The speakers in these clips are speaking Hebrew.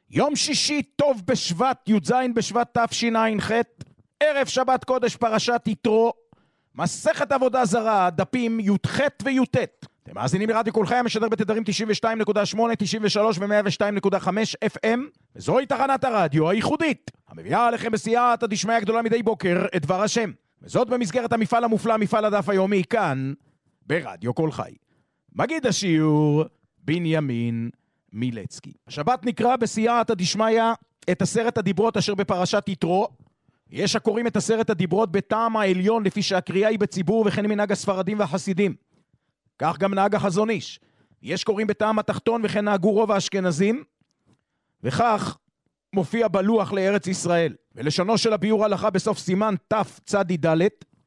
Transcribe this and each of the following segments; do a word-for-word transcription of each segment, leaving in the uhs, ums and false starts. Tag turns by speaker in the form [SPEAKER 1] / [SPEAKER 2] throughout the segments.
[SPEAKER 1] יום שישי טוב בשבט, י"ז בשבט תשע"ח, ערב שבת קודש פרשת יתרו, מסכת עבודה זרה, דפים י"ח וי"ט. אתם מאזינים לרדיו כל חי המשדר בתדרים תשעים ושתיים נקודה שמונה, תשעים ושלוש ו-מאה ושתיים נקודה חמש אף אם, וזוהי תחנת הרדיו הייחודית, המביאה עליכם בסייעתא דשמיא הגדולה מדי בוקר את דבר השם, וזאת במסגרת המפעל המופלא, מפעל הדף היומי, כאן ברדיו כל חי. מגיד השיעור בנימין מילצקי. השבת נקרא בסייעתא דשמיא את עשרת הדיברות אשר בפרשת יתרו. יש הקוראים את עשרת הדיברות בטעם העליון, לפי שהקריאה היא בציבור, וכן מנהג הספרדים והחסידים. כך גם נהג החזון איש. יש קוראים בטעם התחתון, וכן נהגו רוב האשכנזים, וכך מופיע בלוח לארץ ישראל. ולשונו של הביאור הלכה בסוף סימן תף צדי ד',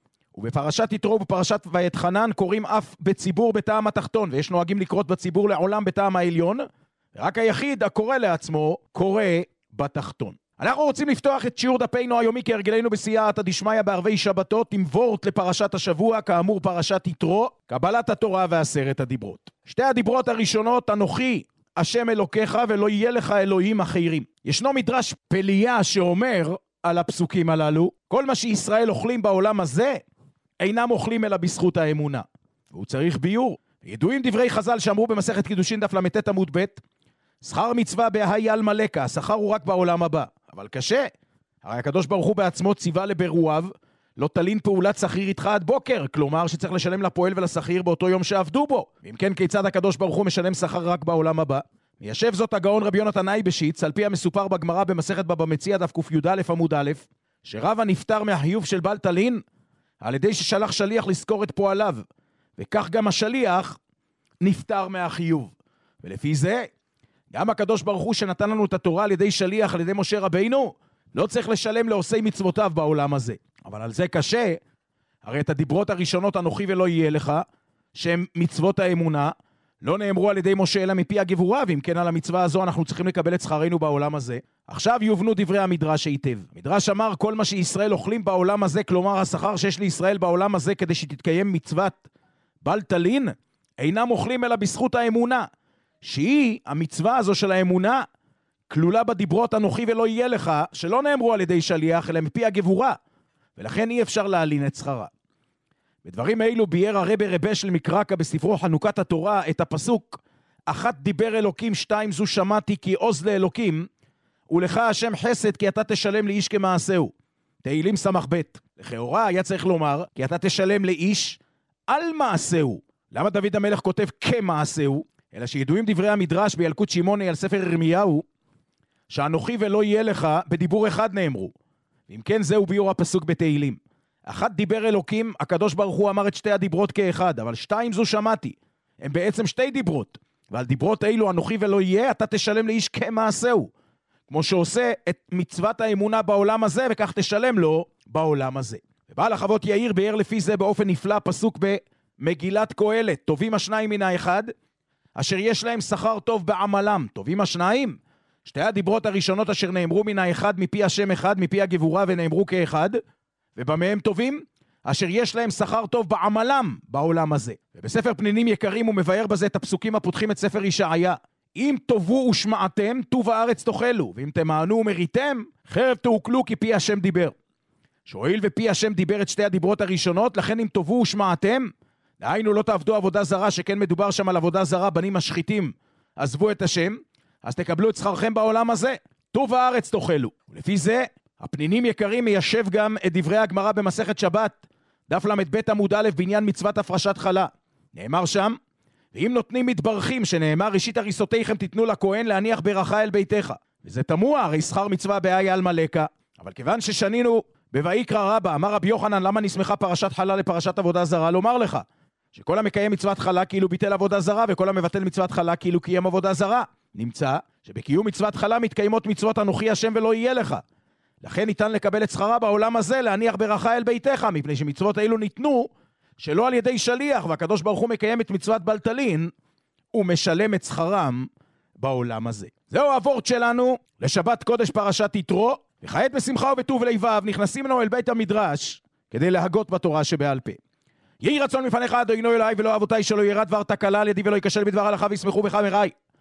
[SPEAKER 1] ובפרשת יתרו ובפרשת ויתחנן קוראים אף בציבור בטעם התחתון, ויש נוהגים לקרות בציבור לעולם בטעם העליון, ורק היחיד הקורא לעצמו קורא בתחתון. אנחנו רוצים לפתוח את שיעור דפינו היומי כהרגלנו בסייעתא דשמיא בערבי שבתות עם וורט לפרשת השבוע, כאמור פרשת יתרו, קבלת התורה ועשרת הדיברות. שתי הדיברות הראשונות, אנוכי השם אלוקיך ולא יהיה לך אלוהים אחרים. ישנו מדרש פליה שאומר על הפסוקים הללו, כל מה שישראל אוכלים בעולם הזה אינם אוכלים אלא בזכות האמונה. והוא צריך ביור. ידועים דברי חז"ל שאמרו במסכת קידושין דף למ"ט עמוד ב', שכר מצווה בהאי על מלכה, השכר הוא רק בעולם הבא. אבל קשה, הרי הקדוש ברוך הוא בעצמו ציווה לברואיו, לא תלין פעולת שכיר איתך עד בוקר, כלומר שצריך לשלם לפועל ולשכיר באותו יום שעבדו בו. ואם כן, כיצד הקדוש ברוך הוא משלם שכר רק בעולם הבא? מיישב זאת הגאון רבי יונתן אייבשיץ, על פי המסופר בגמרא במסכת בבא מציעא דף קי"א עמוד א', שרבא נפטר מהחיוב של בל תלין, על ידי ששלח שליח לזכור את פועליו, וכך גם השליח נפטר מהחיוב. ולפי זה, גם הקדוש ברוך הוא שנתן לנו את התורה על ידי שליח, על ידי משה רבינו, לא צריך לשלם לעושי מצוותיו בעולם הזה. אבל על זה קשה, הרי את הדיברות הראשונות אנוכי ולא יהיה לך, שהם מצוות האמונה, לא נאמרו על ידי משה אלא מפי הגבורה, ואם כן על המצווה הזו אנחנו צריכים לקבל את שכרנו בעולם הזה. עכשיו יובנו דברי המדרש היטב. המדרש אמר כל מה שישראל אוכלים בעולם הזה, כלומר השכר שיש לישראל בעולם הזה כדי שתתקיים מצוות בל תלין, אינם אוכלים אלא בזכות האמונה, שהיא המצווה הזו של האמונה, כלולה בדיברות אנוכי ולא יהיה לך, שלא נאמרו על ידי שליח אלא מפי הגבורה, ולכן אי אפשר להלין את שכרה. בדברים האלו ביאר הרבי רבה של מקרקה בספרו חנוכת התורה את הפסוק, אחת דיבר אלוקים, שתיים זו שמעתי, כי עוז לאלוקים, ולך השם חסד, כי אתה תשלם לאיש כמעשהו. תהילים סמך ב'. לכאורה היה צריך לומר, כי אתה תשלם לאיש על מעשהו. למה דוד המלך כותב כמעשהו? אלא שידועים דברי המדרש בילקוט שמעוני על ספר ירמיהו, שאנוכי ולא יהיה לך בדיבור אחד נאמרו. ואם כן, זהו ביור הפסוק בתהילים. אחת דיבר אלוקים, הקדוש ברוך הוא אמר את שתי הדיברות כאחד, אבל שתיים זו שמעתי. הם בעצם שתי דיברות. ועל דיברות אילו אנוכי ולא יהיה, אתה תשלם לאיש כמעשהו. כמו שעושה את מצוות האמונה בעולם הזה, וכך תשלם לו בעולם הזה. ובעל החוות יאיר ביאר לפי זה באופן נפלא, פסוק במגילת קהלת, טובים השניים מן האחד, אשר יש להם שכר טוב בעמלם. טובים השניים? שתי הדיברות הראשונות אשר נאמרו מן האחד מפי השם אחד, מפי הגבורה ונאמרו כאחד, ובמהם טובים? אשר יש להם שכר טוב בעמלם בעולם הזה. ובספר פנינים יקרים הוא מבאר בזה את הפסוקים הפותחים את ספר ישעיה. אם תובו ושמעתם, טוב הארץ תאכלו, ואם תמענו ומריתם, חרב תאוכלו כי פי השם דיבר. שואל ופי השם דיבר את שתי הדיברות הראשונות, לכן אם תובו ושמעתם, דהיינו לא תעבדו עבודה זרה, שכן מדובר שם על עבודה זרה, בנים משחיתים, עזבו את השם, אז תקבלו את שכרכם בעולם הזה, טוב הארץ תאכלו. ולפי זה, הפנינים יקרים מיישב גם את דברי הגמרא במסכת שבת, דף למ"ב עמוד א' בעניין מצוות הפרשת חלה. נאמר שם, ואם נותנים מתברכים, שנאמר ראשית הריסותיכם תיתנו לכהן להניח ברכה אל ביתך. וזה תמוה, הרי שכר מצווה בהאי על מלכה, אבל כיוון ששנינו בויקרא רבה, אמר רבי יוחנן, למה נסמכה פרשת חלה לפרשת עבודה זרה? לומר לך, שכל המקיים מצוות חלה כאילו ביטל עבודה זרה, וכל המבטל מצוות חלה כאילו קיים עבודה זרה. נמצא שבקיום מצוות חלה מתקיימות מצוות אנוכי השם ולא יהיה לך. לכן ניתן לקבל את שכרה בעולם הזה, להניח ברכה אל ביתך, מפני שמצוות האלו ניתנו שלא על ידי שליח, והקדוש ברוך הוא מקיים את מצוות בל תלין, ומשלם את שכרם בעולם הזה. זהו הוורט שלנו לשבת קודש פרשת יתרו, וכעת בשמחה ובטוב לבב נכנסים לנו אל בית המדרש, כדי להגות בתורה שבעל פה. יהי רצון מפניך אדוני אלוהי ולא אבותיי, שלא ירא דבר תקלה על ידי ולא ייכשל בדבר הלכה וישמחו בך מראי.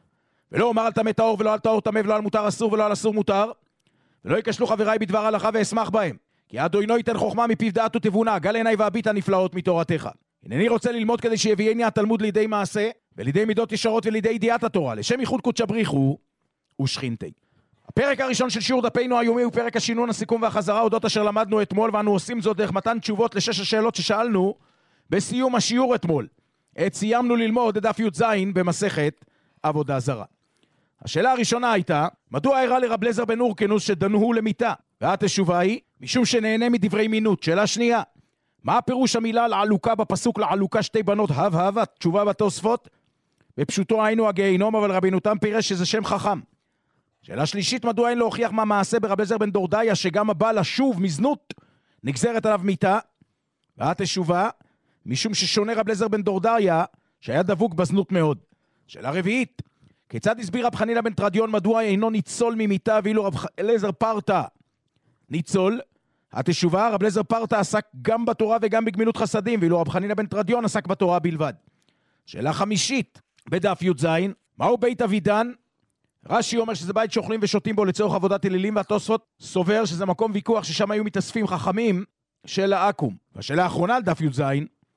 [SPEAKER 1] ולא אומר על טמא טהור ולא על טהור טמא ולא על מותר אסור ולא על אסור מותר, ולא יקשלו חבריי בדבר הלכה ואשמח בהם, כי אדוני ייתן חוכמה מפיו דעת ותבונה, גל עיניי ואביט הנפלאות מתורתך. הנני רוצה ללמוד כדי שיביאני התלמוד לידי מעשה, ולידי מידות ישרות ולידי ידיעת התורה, לשם ייחוד קודשא בריחו ושכינתי. הפרק הראשון של שיעור דפינו היומי הוא פרק השינון, הסיכום והחזרה אודות אשר למדנו אתמול, ואנו עושים זאת דרך מתן תשובות לשש השאלות ששאלנו בסיום השיעור אתמול. עת סיימנו ללמוד את דף י"ז במסכת עבודה זרה. השאלה הראשונה הייתה, מדוע הראה לרב אליעזר בן הורקנוס שדנוהו למיתה? והתשובה היא, משום שנהנה מדברי מינות. שאלה שנייה, מה הפירוש המילה לעלוקה בפסוק לעלוקה שתי בנות הב הבה? תשובה בתוספות, בפשוטו היינו הגיהינום, אבל רבינו תם פירש שזה שם חכם. שאלה שלישית, מדוע אין להוכיח מה מעשה ברב אליעזר בן דורדיה שגם הבא לשוב מזנות נגזרת עליו מיתה? והתשובה, משום ששונה רב אליעזר בן דורדיה שהיה דבוק בזנות מאוד. שאלה רביעית, כיצד הסביר רב חנינא בן תרדיון מדוע אינו ניצול ממיתה ואילו רב אליעזר פרטה ניצול? התשובה, רב אליעזר פרטה עסק גם בתורה וגם בגמילות חסדים, ואילו רב חנינא בן תרדיון עסק בתורה בלבד. שאלה חמישית, בדף י"ז, מהו בית אבידן? רש"י אומר שזה בית שאוכלים ושותים בו לצורך עבודת אלילים, והתוספות סובר שזה מקום ויכוח ששם היו מתאספים חכמים של העכו"ם. והשאלה האחרונה על דף י"ז,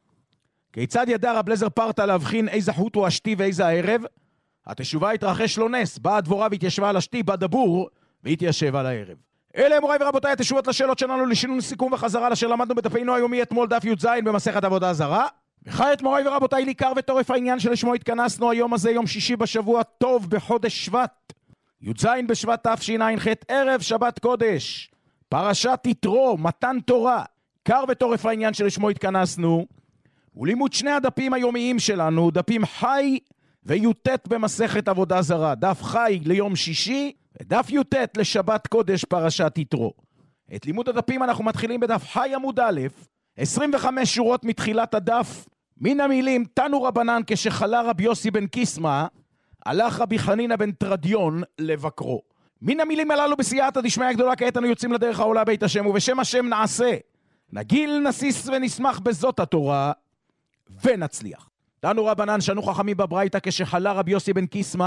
[SPEAKER 1] כיצד ידע רב אליעזר פרטה להבחין איזה חוט הוא השתי ואיזה הערב? התשובה, התרחש לו נס, באה דבורה והתיישבה על השתי, בא דבור והתיישב על הערב. אלה מוריי ורבותיי התשובות לשאלות שלנו לשינון סיכום וחזרה לאשר למדנו בדפינו היומי אתמול דף י"ז במסכת עבודה זרה. וכעת מוריי ורבותיי לעיקר וטורף העניין שלשמו התכנסנו היום הזה, יום שישי בשבוע טוב בחודש שבט, י"ז בשבט תשע"ח, ערב שבת קודש, פרשת יתרו, מתן תורה. עיקר וטורף העניין שלשמו התכנסנו ולימוד שני הדפים היומיים שלנו, דפים חי וי"ט במסכת עבודה זרה, דף חי ליום שישי ודף י"ט לשבת קודש פרשת יתרו. את לימוד הדפים אנחנו מתחילים בדף חי עמוד א', עשרים וחמש שורות מתחילת הדף, מן המילים תנו רבנן כשחלה רבי יוסי בן קיסמא, הלך רבי חנינא בן תרדיון לבקרו. מן המילים הללו בסייעתא דשמיא הגדולה, כעת אנו יוצאים לדרך העולה בית השם, ובשם השם נעשה, נגיל נסיס ונשמח בזאת התורה ונצליח. תנו רבנן שנו חכמים בברייתא כשחלה רבי יוסי בן קיסמא,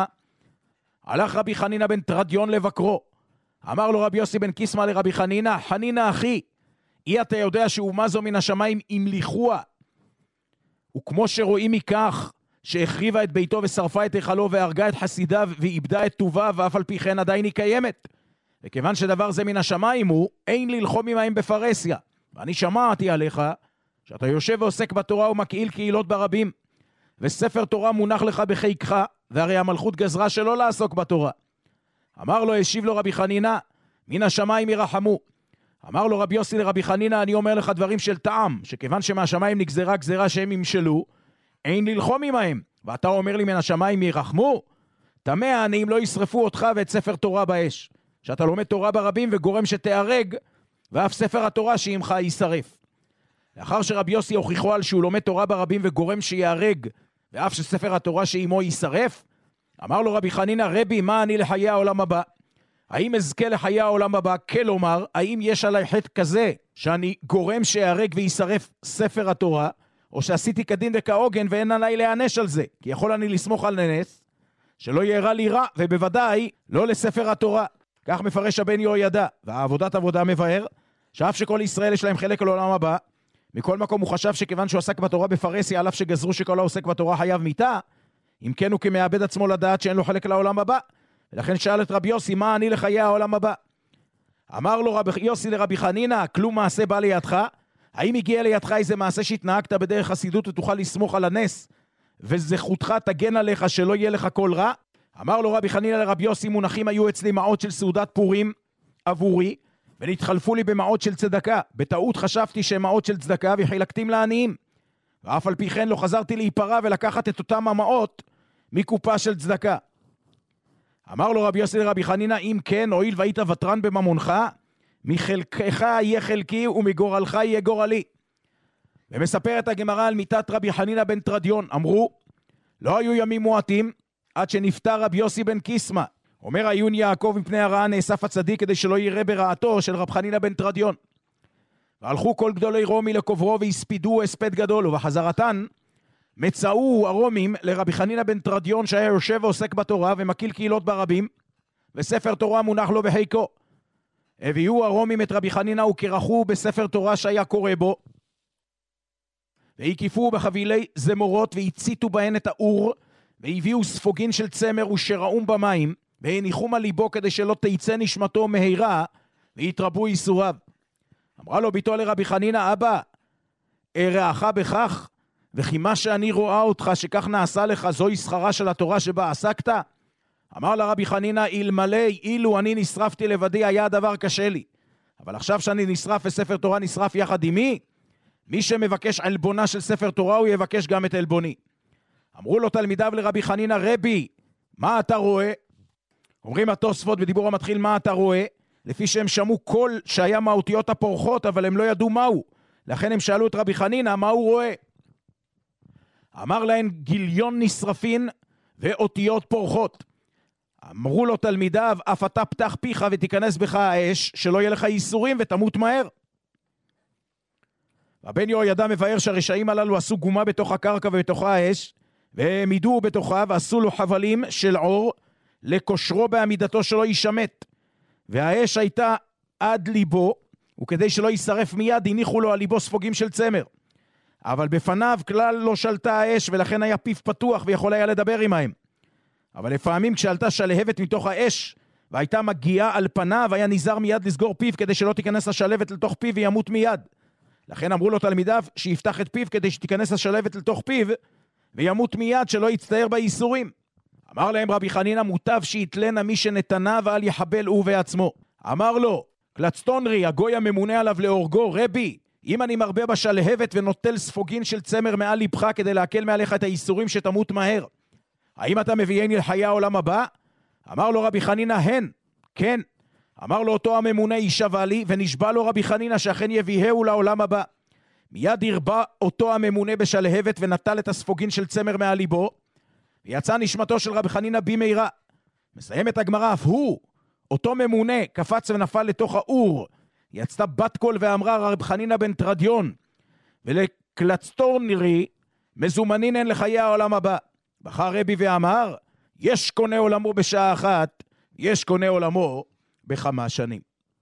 [SPEAKER 1] הלך רבי חנינא בן תרדיון לבקרו. אמר לו רבי יוסי בן קיסמא לרבי חנינא, חנינא אחי, אי אתה יודע שאומה זו מן השמיים המליכוה, וכמו שרואים מכך שהחריבה את ביתו ושרפה את היכלו והרגה את חסידיו ואיבדה את טובה, ואף על פי כן עדיין היא קיימת. וכיוון שדבר זה מן השמיים הוא, אין ללחום עמהם בפרסיה. ואני שמעתי עליך שאתה יושב ועוסק בתורה ומקהיל קהילות ברבים, וספר תורה מונח לך בחיקך, והרי המלכות גזרה שלא לעסוק בתורה. אמר לו, השיב לו רבי חנינא, מן השמיים ירחמו. אמר לו רבי יוסי לרבי חנינא, אני אומר לך דברים של טעם, שכיוון שמהשמיים נגזרה גזרה שהם ימשלו, אין ללחום עמהם, ואתה אומר לי מן השמיים ירחמו? תמה אני אם לא ישרפו אותך ואת ספר תורה באש, שאתה לומד תורה ברבים וגורם שתהרג, ואף ספר התורה שעמך יישרף. לאחר שרבי יוסי הוכיחו על שהוא לומד תורה ברבים וגורם שיהרג, ואף שספר התורה שעמו יישרף, אמר לו רבי חנינא, רבי, מה אני לחיי העולם הבא? האם אזכה לחיי העולם הבא? כלומר, האם יש עליי חטא כזה שאני גורם שיהרג וישרף ספר התורה, או שעשיתי כדין וכעוגן ואין עליי להיענש על זה? כי יכול אני לסמוך על נס שלא יראה לי רע, ובוודאי לא לספר התורה. כך מפרש הבן יהוידע, והעבודת עבודה מבאר שאף שכל ישראל יש להם חלק לעולם הבא, מכל מקום הוא חשב שכיוון שהוא עסק בתורה בפרסיה, על אף שגזרו שכל העוסק בתורה חייב מיתה, אם כן הוא כמאבד עצמו לדעת שאין לו חלק לעולם הבא. ולכן שאל את רבי יוסי, מה אני לחיי העולם הבא? אמר לו רבי יוסי לרבי חנינא, כלום מעשה בא לידך? האם הגיע לידך איזה מעשה שהתנהגת בדרך חסידות ותוכל לסמוך על הנס, וזכותך תגן עליך שלא יהיה לך כל רע? אמר לו רבי חנינא לרבי יוסי, מונחים היו אצלי מעות של סעודת פורים עבורי, ונתחלפו לי במעות של צדקה. בטעות חשבתי שהם מעות של צדקה וחילקתים לעניים, ואף על פי כן לא חזרתי להיפרע ולקחת את אותם המעות מקופה של צדקה. אמר לו רבי יוסי לרבי חנינא, אם כן, הואיל והיית ותרן בממונך, מחלקך יהיה חלקי ומגורלך יהיה גורלי. ומספרת הגמרא על מיתת רבי חנינא בן תרדיון. אמרו, לא היו ימים מועטים עד שנפטר רבי יוסי בן קיסמא. אומר עיון יעקב, מפני הרעה נאסף הצדיק כדי שלא יראה ברעתו של רבי חנינא בן תרדיון. והלכו כל גדולי רומי לקוברו והספידו הספד גדול, ובחזרתן מצאו הרומים לרבי חנינא בן תרדיון שהיה יושב ועוסק בתורה ומקיל קהילות ברבים, וספר תורה מונח לו בחיקו. הביאו הרומים את רבי חנינא וקרחו בספר תורה שהיה קורא בו, והקיפו בחבילי זמורות והציתו בהן את האור, והביאו ספוגין של צמר ושראום במים, והניחום על ליבו כדי שלא תיצא נשמתו מהירה והתרבו ייסוריו. אמרה לו ביתו לרבי חנינא, אבא, ארעך בכך, וכי מה שאני רואה אותך שכך נעשה לך זוהי שכרה של התורה שבה עסקת? אמר לה רבי חנינא, אלמלא אילו אני נשרפתי לבדי היה הדבר קשה לי, אבל עכשיו שאני נשרף וספר תורה נשרף יחד עמי, מי שמבקש עלבונה של ספר תורה הוא יבקש גם את עלבוני. אמרו לו תלמידיו לרבי חנינא, רבי, מה אתה רואה? אומרים התוספות בדיבור המתחיל, מה אתה רואה? לפי שהם שמעו קול שהיה מהאותיות הפורחות, אבל הם לא ידעו מהו. לכן הם שאלו את רבי חנינא, מה הוא רואה? אמר להם, גיליון נשרפין ואותיות פורחות. אמרו לו תלמידיו, אף אתה פתח פיך ותיכנס בך האש, שלא יהיה לך ייסורים ותמות מהר. הבן יהוידע מבאר שהרשעים הללו עשו גומה בתוך הקרקע ובתוכה האש, והם עידו בתוכה ועשו לו חבלים של עור, לקושרו בעמידתו שלא יישמט. והאש הייתה עד ליבו, וכדי שלא יישרף מיד, הניחו לו על ליבו ספוגים של צמר. אבל בפניו כלל לא שלטה האש, ולכן היה פיו פתוח ויכול היה לדבר עמהם. אבל לפעמים כשעלתה שלהבת מתוך האש, והייתה מגיעה על פניו, היה נזהר מיד לסגור פיו, כדי שלא תיכנס השלהבת לתוך פיו וימות מיד. לכן אמרו לו תלמידיו שיפתח את פיו, כדי שתיכנס השלהבת לתוך פיו, וימות מיד שלא יצטער בייסורים. אמר להם רבי חנינא, מוטב שיתלנה מי שנתנה ואל יחבל הוא בעצמו. אמר לו, קלצטונרי, הגוי הממונה עליו להורגו, רבי, אם אני מרבה בשלהבת ונוטל ספוגין של צמר מעל ליבך כדי להקל מעליך את הייסורים שתמות מהר, האם אתה מביאני לחיי העולם הבא? אמר לו רבי חנינא, הן, כן. אמר לו אותו הממונה, יישבע לי, ונשבע לו רבי חנינא שאכן יביאהו לעולם הבא. מיד הרבה אותו הממונה בשלהבת ונטל את הספוגין של צמר מעל ליבו, ויצא נשמתו של רבי חנינא במהרה. מסיימת הגמרא, אף הוא, אותו ממונה, קפץ ונפל לתוך האור. יצאה בת קול ואמרה, רבי חנינא בן תרדיון, ולקלצטורנרי, מזומנין הן לחיי העולם הבא. בחר רבי ואמר, יש קונה עולמו בשעה אחת, יש קונה עולמו בכמה שנים.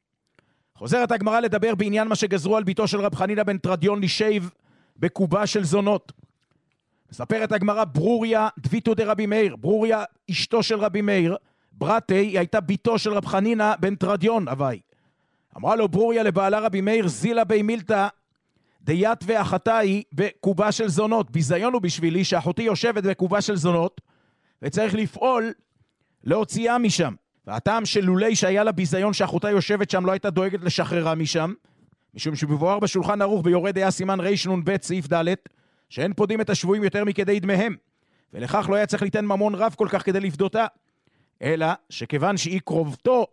[SPEAKER 1] חוזרת הגמרא לדבר בעניין מה שגזרו על ביתו של רבי חנינא בן תרדיון לשייב בקובה של זונות. מספרת הגמרא, ברוריה דביתו דרבי מאיר, ברוריה אשתו של רבי מאיר, ברתי, היא הייתה ביתו של רבי חנינא בן תרדיון, אביי. אמרה לו ברוריה לבעלה רבי מאיר, זילה בי מילתא דיית ואחתי בקובה של זונות. ביזיון הוא בשבילי שאחותי יושבת בקובה של זונות, וצריך לפעול להוציאה משם. והטעם של לולי שהיה לה ביזיון שאחותה יושבת שם לא הייתה דואגת לשחררה משם, משום שבבואר בשולחן ערוך ביורד היה סימן רנ"ב סעיף ד' שאין פודים את השבויים יותר מכדי דמיהם, ולכך לא היה צריך ליתן ממון רב כל כך כדי לפדותה, אלא שכיוון שהיא קרובתו,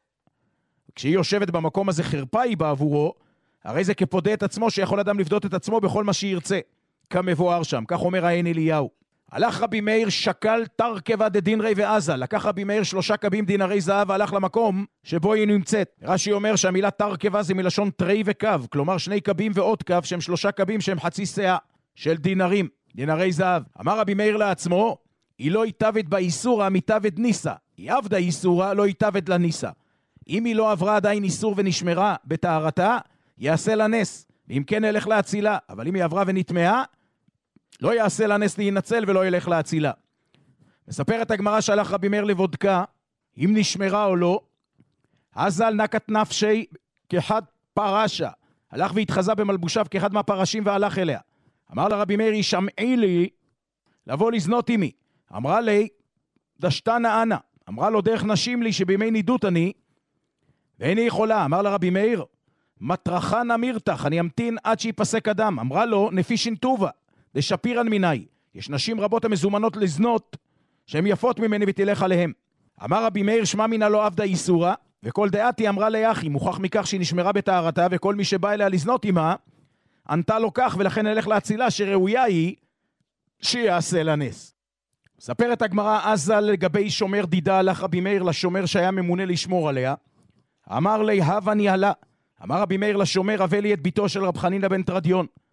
[SPEAKER 1] כשהיא יושבת במקום הזה חרפה היא בעבורו, הרי זה כפודה את עצמו שיכול אדם לפדות את עצמו בכל מה שירצה, כמבואר שם, כך אומר העין אליהו. הלך רבי מאיר שקל תרכבה דדינרי ועזה, לקח רבי מאיר שלושה קבים דינרי זהב והלך למקום שבו היא נמצאת. רש"י אומר שהמילה תרכבה זה מלשון תרי וקו, כלומר שני קבים ועוד קו שהם שלושה קבים שהם חצי שאה של דינרים, דינרי זהב. אמר רבי מאיר לעצמו, היא לא יתאבד באיסורה מתאבד ניסה, היא עבדה איסורה לא יתאבד לניסה. אם היא לא עברה עדיין איסור ונשמרה בתארתה, יעשה לה נס, ואם כן ילך להצילה, אבל אם היא עברה ונטמעה, לא יעשה לה נס להינצל ולא ילך להצילה. מספרת הגמרא שהלך רבי מאיר לבודקה, אם נשמרה או לא, הזל נקת נפשי כאחד פרשה, הלך והתחזה במלבושיו כאחד מהפרשים והלך אליה. אמר לה רבי מאיר, שמעי לי לבוא לזנות עמי. אמרה לי, דשתנה אנה. אמרה לו, דרך נשים לי שבימי נידות אני, ואיני יכולה. אמר לה רבי מאיר, מטרחה נמירתך, אני אמתין עד שיפסק אדם. אמרה לו, נפישין טובה, דשפירן מיני. יש נשים רבות המזומנות לזנות, שהן יפות ממני ותלך עליהם. אמר רבי מאיר, שמע מינה לא עבדה איסורה, וכל דעתי אמרה ליחי, מוכח מכך שהיא נשמרה בתארתה, וכל מי שבא אליה לזנות עמה, ענתה לו כך, ולכן נלך להצילה שראויה היא, שיעשה לה נס. מספרת הגמרא, עזה לגבי שומר דידה, הלך רבי מאיר לשומר שהיה ממונה לשמור עליה, אמר לי, הווה ניהלה. אמר רבי מאיר לשומר, הבא לי את ביתו של רבי חנינא בן תרדיון.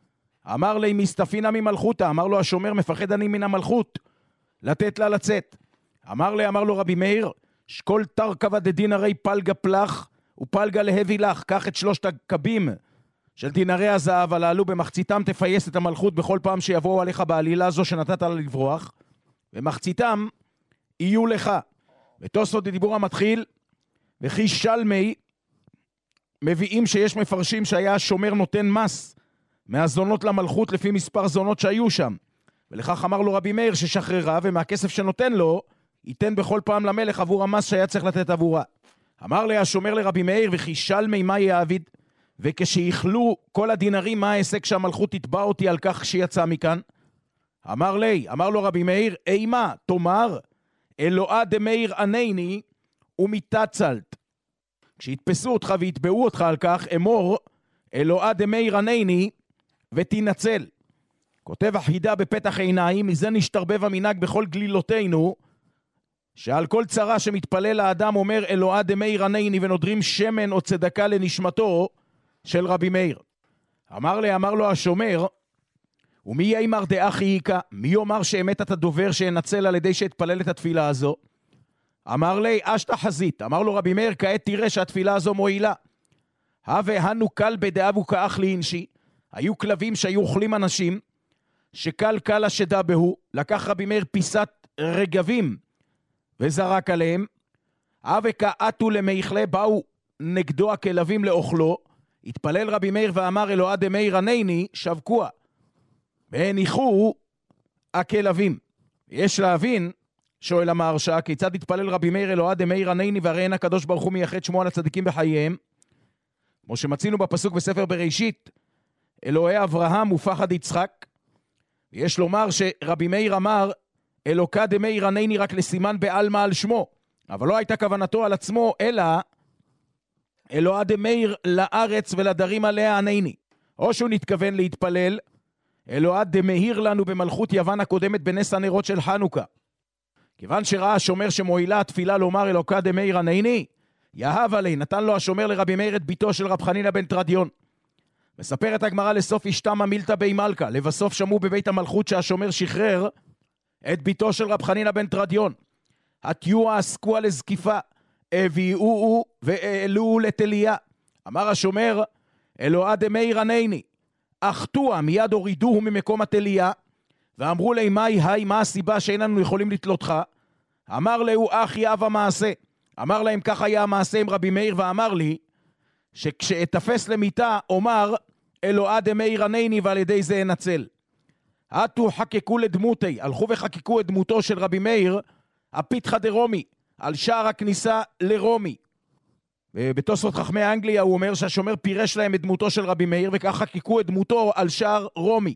[SPEAKER 1] אמר לי מסתפינה ממלכותה, אמר לו השומר מפחד אני מן המלכות, לתת לה לצאת. אמר לי, אמר לו רבי מאיר, שכל תרכבה דדינרי פלגה פלח ופלגה להביא לך, קח את שלושת הקבים של דינרי הזהב הללו, במחציתם תפייס את המלכות בכל פעם שיבואו עליך בעלילה הזו שנתת לה לברוח, ומחציתם יהיו לך. ותוספות בדיבור המתחיל, וכי שלמי, מביאים שיש מפרשים שהיה השומר נותן מס מהזונות למלכות לפי מספר זונות שהיו שם. ולכך אמר לו רבי מאיר ששחררה, ומהכסף שנותן לו, ייתן בכל פעם למלך עבור המס שהיה צריך לתת עבורה. אמר לי השומר לרבי מאיר, וכי שלמי מה יעביד? וכשיכלו כל הדינרים, מה העסק שהמלכות תתבע אותי על כך שיצא מכאן? אמר לי, אמר לו רבי מאיר, אימה, תאמר, אלוהה דמאיר ענני ומתצלת. כשיתפסו אותך ויתבעו אותך על כך, אמור, אלוהה דמאיר ענני ותנצל. כותב החידה בפתח עיניים, מזה נשתרבב המנהג בכל גלילותינו, שעל כל צרה שמתפלל האדם אומר אלוהה דמאיר ענני, ונודרים שמן או צדקה לנשמתו של רבי מאיר. אמר לי, אמר לו השומר, ומי יאמר דאחי איכה? מי יאמר שאמת אתה דובר שינצל על ידי שהתפלל את התפילה הזו? אמר לי, אשתה חזית. אמר לו רבי מאיר, כעת תראה שהתפילה הזו מועילה. הווה הנו קל בדאבו כאח לאינשי. היו כלבים שהיו אוכלים אנשים, שקל קל השדה בהו. לקח רבי מאיר פיסת רגבים וזרק עליהם. הווה כאתו למייכלה, באו נגדו הכלבים לאוכלו. התפלל רבי מאיר ואמר אלוהה דמאיר ענני, שבקוה. והניחו הכלבים. יש להבין, שואל המהרש"א, כיצד התפלל רבי מאיר אלוהה דמאיר ענני, והרי אין הקדוש ברוך הוא מייחד שמו על הצדיקים בחייהם, כמו שמצינו בפסוק בספר בראשית, אלוהי אברהם ופחד יצחק. ויש לומר שרבי מאיר אמר אלוקה דמאיר ענני רק לסימן בעלמא על שמו, אבל לא הייתה כוונתו על עצמו, אלא אלוהה דמאיר לארץ ולדרים עליה ענני. או שהוא נתכוון להתפלל אלוהה דמאיר לנו במלכות יוון הקודמת בנס הנרות של חנוכה. כיוון שראה השומר שמועילה התפילה לומר אלוקה דמאיר ענני, יהב עלי, נתן לו השומר לרבי מאיר את ביתו של רב חנינא בן תרדיון. מספרת הגמרא לסוף אשתמה מילתא בי מלכה, לבסוף שמעו בבית המלכות שהשומר שחרר את ביתו של רב חנינא בן תרדיון. התיוע עסקו לזקיפה, הביאוהו והעלו לתליה. אמר השומר, אלוהה דמאיר ענני, אחתוה, מיד הורידוהו ממקום התליה, ואמרו לי, מהי היי, מה הסיבה שאין לנו יכולים לתלותך? אמר להו, אחי אב המעשה. אמר להם, כך היה המעשה עם רבי מאיר, ואמר לי, שכשאתפס למיטה, אומר, אלוהה דמאיר ענני, ועל ידי זה אנצל. עטו חקקו לדמותי, הלכו וחקקו את דמותו של רבי מאיר, הפיתחא דרומי, על שער הכניסה לרומי. ובתוספות חכמי אנגליה הוא אומר שהשומר פירש להם את דמותו של רבי מאיר, וכך חקקו את דמותו על שער רומי.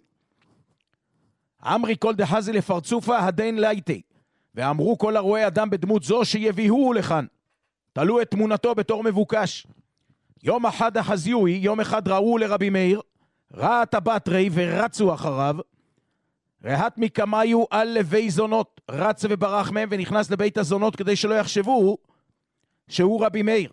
[SPEAKER 1] אמרי כל דחזי לפרצופה הדין לייטי, ואמרו כל הרואה אדם בדמות זו שיביאוהו לכאן, תלו את תמונתו בתור מבוקש. יום אחד החזיוי, יום אחד ראו לרבי מאיר, ראה את הבטרי ורצו אחריו, רהט מקמיו על לבי זונות, רץ וברח מהם ונכנס לבית הזונות כדי שלא יחשבו שהוא רבי מאיר.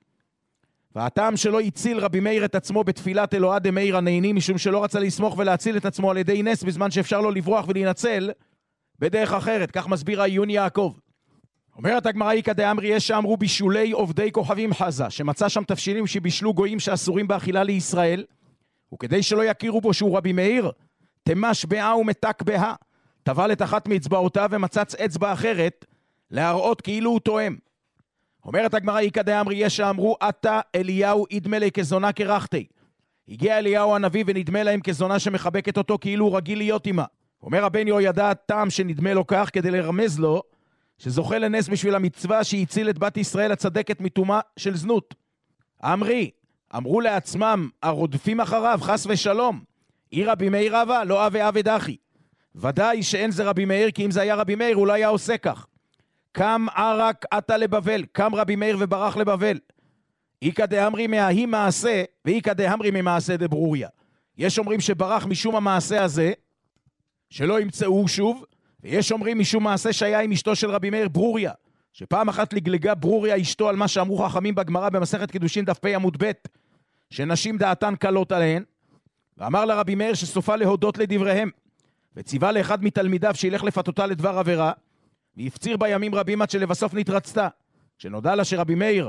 [SPEAKER 1] והטעם שלא הציל רבי מאיר את עצמו בתפילת אלוהה דמאיר ענני, משום שלא רצה לסמוך ולהציל את עצמו על ידי נס, בזמן שאפשר לו לברוח ולהינצל בדרך אחרת. כך מסביר העיון יעקב. אומרת הגמרא איכא דאמרי, יש שאמרו בישולי עובדי כוכבים חזה, שמצא שם תבשילים שבישלו גויים שאסורים באכילה לישראל, וכדי שלא יכירו בו שהוא רבי מאיר, תמש באה ומתק בה, טבל את אחת מאצבעותיו ומצץ אצבע אחרת, להראות כאילו הוא תואם. אומרת הגמרא איכא דאמרי, יש שאמרו עתה אליהו ידמה לי כזונה כרחתי. הגיע אליהו הנביא ונדמה להם כזונה שמחבקת אותו כאילו הוא רגיל להיות עמה. אומר הבן יהוידע טעם שנדמה לו כך כדי לרמז לו שזוכה לנס בשביל המצווה שהציל את בת ישראל הצדקת מטומאה של זנות. אמרי, אמרו לעצמם הרודפים אחריו חס ושלום, אי רבי מאיר אבא לא אבי אבי דחי. ודאי שאין זה רבי מאיר, כי אם זה היה רבי מאיר הוא לא היה עושה כך. קם ערק עתה לבבל, קם רבי מאיר וברח לבבל. איכא דאמרי מההיא מעשה, ואיכא דאמרי ממעשה דברוריה. יש אומרים שברח משום המעשה הזה, שלא ימצאו שוב, ויש אומרים משום מעשה שהיה עם אשתו של רבי מאיר ברוריה, שפעם אחת לגלגה ברוריה אשתו על מה שאמרו חכמים בגמרא במסכת קידושין דף פ' עמוד ב', שנשים דעתן קלות עליהן, ואמר לרבי מאיר שסופה להודות לדבריהם, וציווה לאחד מתלמידיו שילך לפתותה לדבר עבירה, והפציר בימים רבים עד שלבסוף נתרצתה. כשנודע לה שרבי מאיר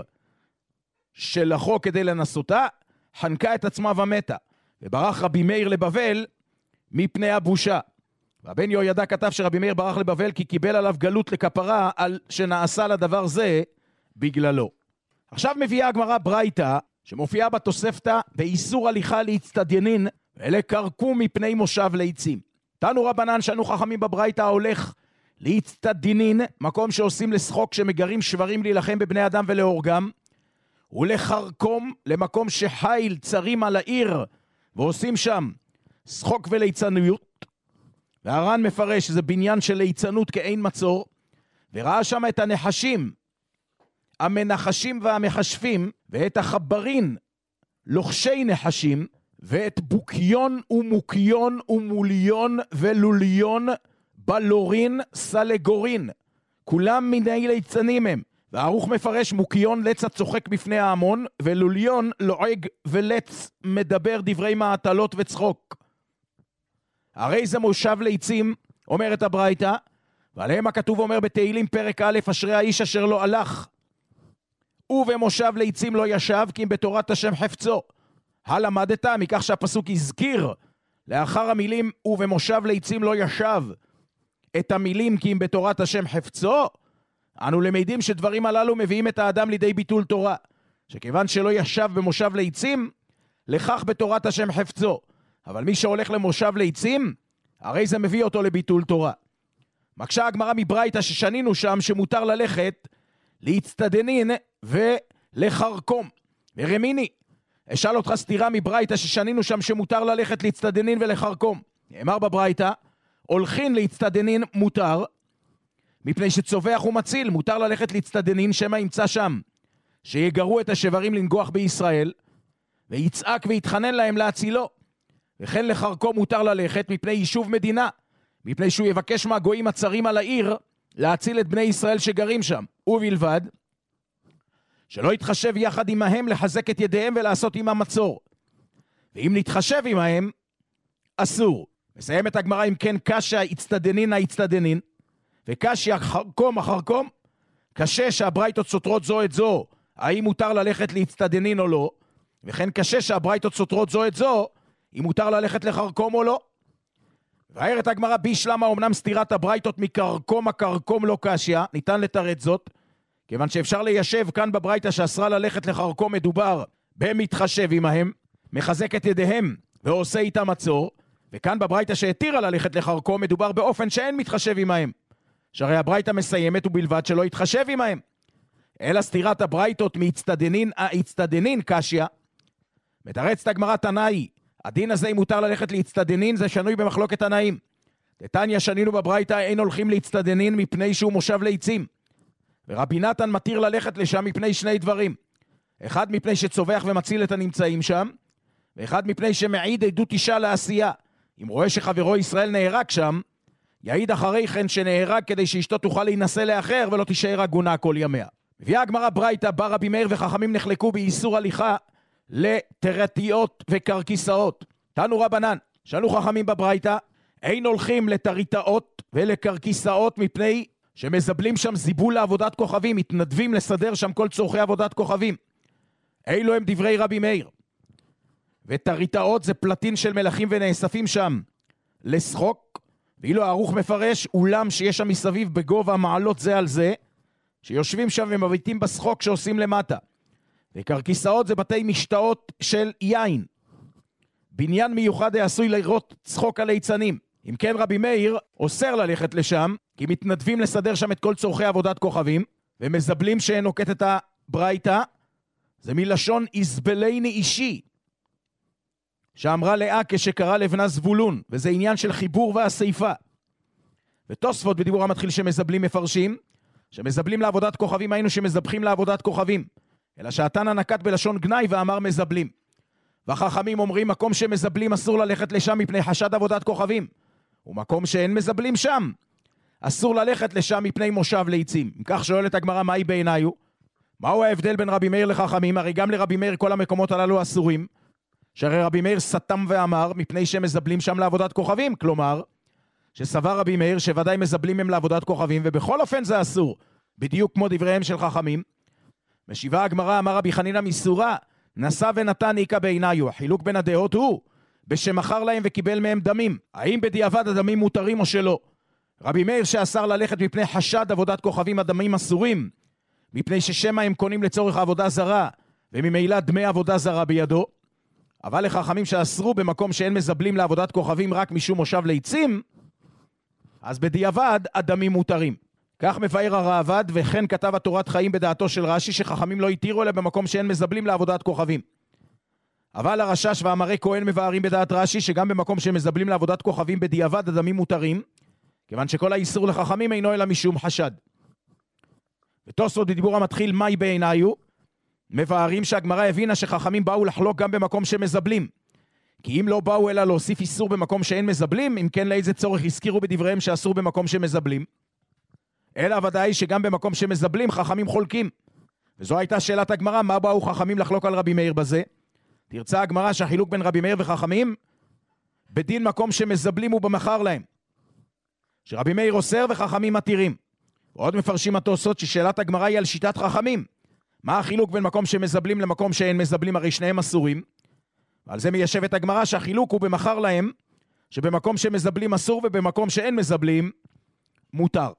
[SPEAKER 1] שלחו כדי לנסותה, חנקה את עצמה ומתה, וברח רבי מאיר לבבל מפני הבושה. והבן יהוידע כתב שרבי מאיר ברח לבבל כי קיבל עליו גלות לכפרה על שנעשה לדבר זה בגללו. עכשיו מביאה הגמרא ברייתא שמופיעה בתוספתא באיסור הליכה להצטדיינין ולקרקום מפני מושב לעצים. תנו רבנן שאנו חכמים בברייתא הולך להצטדיינין, מקום שעושים לשחוק שמגרים שברים להילחם בבני אדם ולהורגם, ולחרקום למקום שחיל צרים על העיר ועושים שם שחוק וליצניות. והר"ן מפרש שזה בניין של ליצנות כאין מצור, וראה שם את הנחשים המנחשים והמחשפים, ואת החברין לוחשי נחשים, ואת בוקיון ומוקיון ומוליון ולוליון בלורין סלגורין, כולם מיני ליצנים הם. והערוך מפרש מוקיון לץ הצוחק בפני ההמון, ולוליון לועג ולץ מדבר דברי מעטלות וצחוק. הרי זה מושב ליצים, אומרת הברייתא, ועליהם הכתוב אומר בתהילים פרק א', אשרי האיש אשר לא הלך ובמושב ליצים לא ישב, כי אם בתורת השם חפצו. הלמדת מכך שהפסוק הזכיר לאחר המילים ובמושב ליצים לא ישב את המילים כי אם בתורת השם חפצו, אנו למדים שדברים הללו מביאים את האדם לידי ביטול תורה, שכיוון שלא ישב במושב ליצים, לכך בתורת השם חפצו. אבל מי שהולך למושב ליצים, הרי זה מביא אותו לביטול תורה. מקשה הגמרא מברייתא ששנינו שם שמותר ללכת להצטדנין ולחרקום. ורמיני, אשאל אותך סתירה מברייתא ששנינו שם שמותר ללכת להצטדנין ולחרקום. נאמר בברייתא, הולכין להצטדנין מותר, מפני שצובח ומציל, מותר ללכת להצטדנין שמה ימצא שם, שיגרו את השברים לנגוח בישראל, ויצעק ויתחנן להם להצילו. וכן לחרקום מותר ללכת מפני יישוב מדינה, מפני שהוא יבקש מהגויים הצרים על העיר להציל את בני ישראל שגרים שם, ובלבד שלא יתחשב יחד עמהם לחזק את ידיהם ולעשות עמם מצור. ואם נתחשב עמהם, אסור. מסיים את הגמרא אם כן קשה הצטדנין הצטדנין, וקשיא חרקום החרקום, קשה שהברייתות סותרות זו את זו, האם מותר ללכת להצטדנין או לא, וכן קשה שהברייתות סותרות זו את זו, אם מותר ללכת לחרקום או לא. והערת הגמרא בישלמה אמנם סתירת הברייתות מקרקום הקרקום לא קשיא, ניתן לתרץ זאת, כיוון שאפשר ליישב כאן בברייתא שאסרה ללכת לחרקום מדובר במתחשב עמהם, מחזק את ידיהם ועושה איתם מצור, וכאן בברייתא שהתירה ללכת לחרקום מדובר באופן שאין מתחשב עמהם, שהרי הברייתא מסיימת ובלבד שלא יתחשב עמהם. אלא סתירת הברייתות מהצטדנין הצטדנין קשיא, מתרצת הגמרא תנאי, הדין הזה אם מותר ללכת להצטדנין זה שנוי במחלוקת תנאים. דתניא שנינו בברייתא אין הולכים להצטדנין מפני שהוא מושב ליצים, ורבי נתן מתיר ללכת לשם מפני שני דברים, אחד מפני שצובח ומציל את הנמצאים שם, ואחד מפני שמעיד עדות אישה לעשייה. אם רואה שחברו ישראל נהרג שם, יעיד אחרי כן שנהרג כדי שאשתו תוכל להינשא לאחר ולא תישאר עגונה כל ימיה. מביאה הגמרא ברייתא בר רבי מאיר וחכמים נחלקו באיסור הליכה לטרטיות וקרקיסאות. תנו רבנן, שאנו חכמים בברייתא, אין הולכים לטריטאות ולקרקיסאות מפני שמזבלים שם זיבול לעבודת כוכבים, מתנדבים לסדר שם כל צורכי עבודת כוכבים. אילו הם דברי רבי מאיר. וטריטאות זה פלטין של מלכים ונאספים שם לשחוק, ואילו הערוך מפרש אולם שיש שם מסביב בגובה מעלות זה על זה, שיושבים שם ומביטים בשחוק שעושים למטה. וקרקיסאות זה בתי משתאות של יין, בניין מיוחד העשוי לראות צחוק על ליצנים. אם כן רבי מאיר אוסר ללכת לשם, כי מתנדבים לסדר שם את כל צורכי עבודת כוכבים, ומזבלים שנוקט את הברייתא, זה מלשון איזבלני אישי, שאמרה לאה כשקרא לבנה זבולון, וזה עניין של חיבור והסעיפה. ותוספות בדיבור המתחיל שמזבלים מפרשים, שמזבלים לעבודת כוכבים היינו שמזבחים לעבודת כוכבים, אלא שהתנא נקט בלשון גנאי ואמר מזבלים. והחכמים אומרים מקום שמזבלים אסור ללכת לשם מפני חשד עבודת כוכבים, ומקום שאין מזבלים שם אסור ללכת לשם מפני מושב ליצים. אם כך שואלת הגמרא מהי בעיניו, מהו ההבדל בין רבי מאיר לחכמים? הרי גם לרבי מאיר כל המקומות הללו אסורים, שהרי רבי מאיר סתם ואמר מפני שהם מזבלים שם לעבודת כוכבים, כלומר שסבר רבי מאיר שוודאי מזבלים הם לעבודת כוכבים, ובכל אופן זה אסור, בדיוק כמו דבריהם של חכמים. משיבה הגמרא, אמר רבי חנינא מסורה, נשא ונתן איכא בעיניו. החילוק בין הדעות הוא בשמכר להם וקיבל מהם דמים, האם בדיעבד הדמים מותרים או שלא. רבי מאיר שאסר ללכת מפני חשד עבודת כוכבים הדמים אסורים, מפני ששמה הם קונים לצורך עבודה זרה, וממילא דמי עבודה זרה בידו. אבל לחכמים שאסרו במקום שאין מזבלים לעבודת כוכבים רק משום מושב ליצים, אז בדיעבד הדמים מותרים. כך מבאר הראב"ד, וכן כתב התורת חיים בדעתו של רש"י, שחכמים לא התירו אלא במקום שאין מזבלים לעבודת כוכבים. אבל הרשש ואמרי כהן מבארים בדעת רש"י, שגם במקום שהם מזבלים לעבודת כוכבים בדיעבד הדמים מותרים, כיוון שכל האיסור לחכמים אינו אלא משום חשד. ותוספות בדיבור המתחיל מהי בעיניו, מבארים שהגמרא הבינה שחכמים באו לחלוק גם במקום שמזבלים. כי אם לא באו אלא להוסיף איסור במקום שאין מזבלים, אם כן לאיזה צורך הזכירו בדבריהם שאסור במקום שמזבלים? אלא ודאי שגם במקום שמזבלים חכמים חולקים. וזו הייתה שאלת הגמרא, מה באו חכמים לחלוק על רבי מאיר בזה? תרצה הגמרא שהחילוק בין רבי מאיר וחכמים בדין מקום שמזבלים הוא במחר להם, שרבי מאיר אוסר וחכמים מתירים. עוד מפרשים התוספות ששאלת הגמרא היא על שיטת חכמים, מה החילוק בין מקום שמזבלים למקום שאין מזבלים, הרי שניהם אסורים. ועל זה מיישבת הגמרא שהחילוק הוא במחר להם, שבמקום שמזבלים אסור ובמקום שאין מזבלים מותר.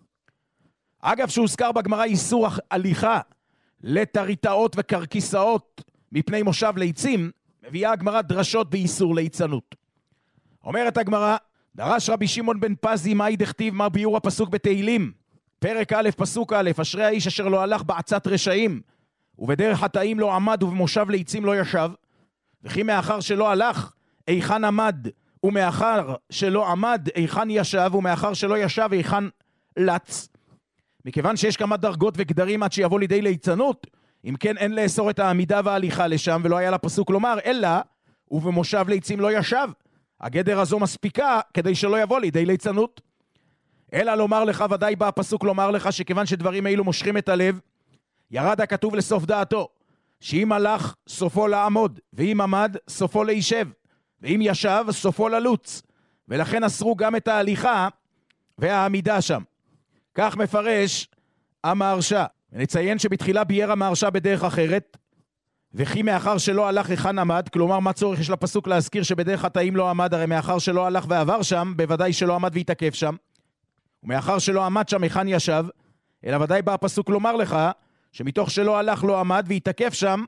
[SPEAKER 1] אגב, שהוזכר בגמרא איסור הליכה לטריטאות וקרקיסאות מפני מושב ליצים, מביאה הגמרא דרשות באיסור ליצנות. אומרת הגמרא, דרש רבי שמעון בן פזי מהי דכתיב, מה ביור הפסוק בתהילים, פרק א' פסוק א', אשרי האיש אשר לא הלך בעצת רשעים ובדרך חטאים לא עמד ובמושב ליצים לא ישב, וכי מאחר שלא הלך איכן עמד, ומאחר שלא עמד איכן ישב, ומאחר שלא ישב איכן לץ. מכיוון שיש כמה דרגות וגדרים עד שיבוא לידי ליצנות, אם כן אין לאסור את העמידה וההליכה לשם, ולא היה לפסוק לומר אלא ובמושב ליצים לא ישב. הגדר הזו מספיקה כדי שלא יבוא לידי ליצנות. אלא לומר לך, ודאי בא הפסוק לומר לך, שכיוון שדברים אילו מושכים את הלב, ירד הכתוב לסוף דעתו, שאם הלך סופו לעמוד, ואם עמד סופו להישב, ואם ישב סופו ללוץ, ולכן אסרו גם את ההליכה והעמידה שם. כך מפרש המהרש"א. ונציין שבתחילה ביאר המהרש"א בדרך אחרת, וכי מאחר שלא הלך היכן עמד, כלומר מה צורך יש לפסוק להזכיר שבדרך חטאים לא עמד, הרי מאחר שלא הלך ועבר שם, בוודאי שלא עמד והתעכב שם, ומאחר שלא עמד שם היכן ישב, אלא ודאי בא הפסוק לומר לך, שמתוך שלא הלך לא עמד והתעכב שם,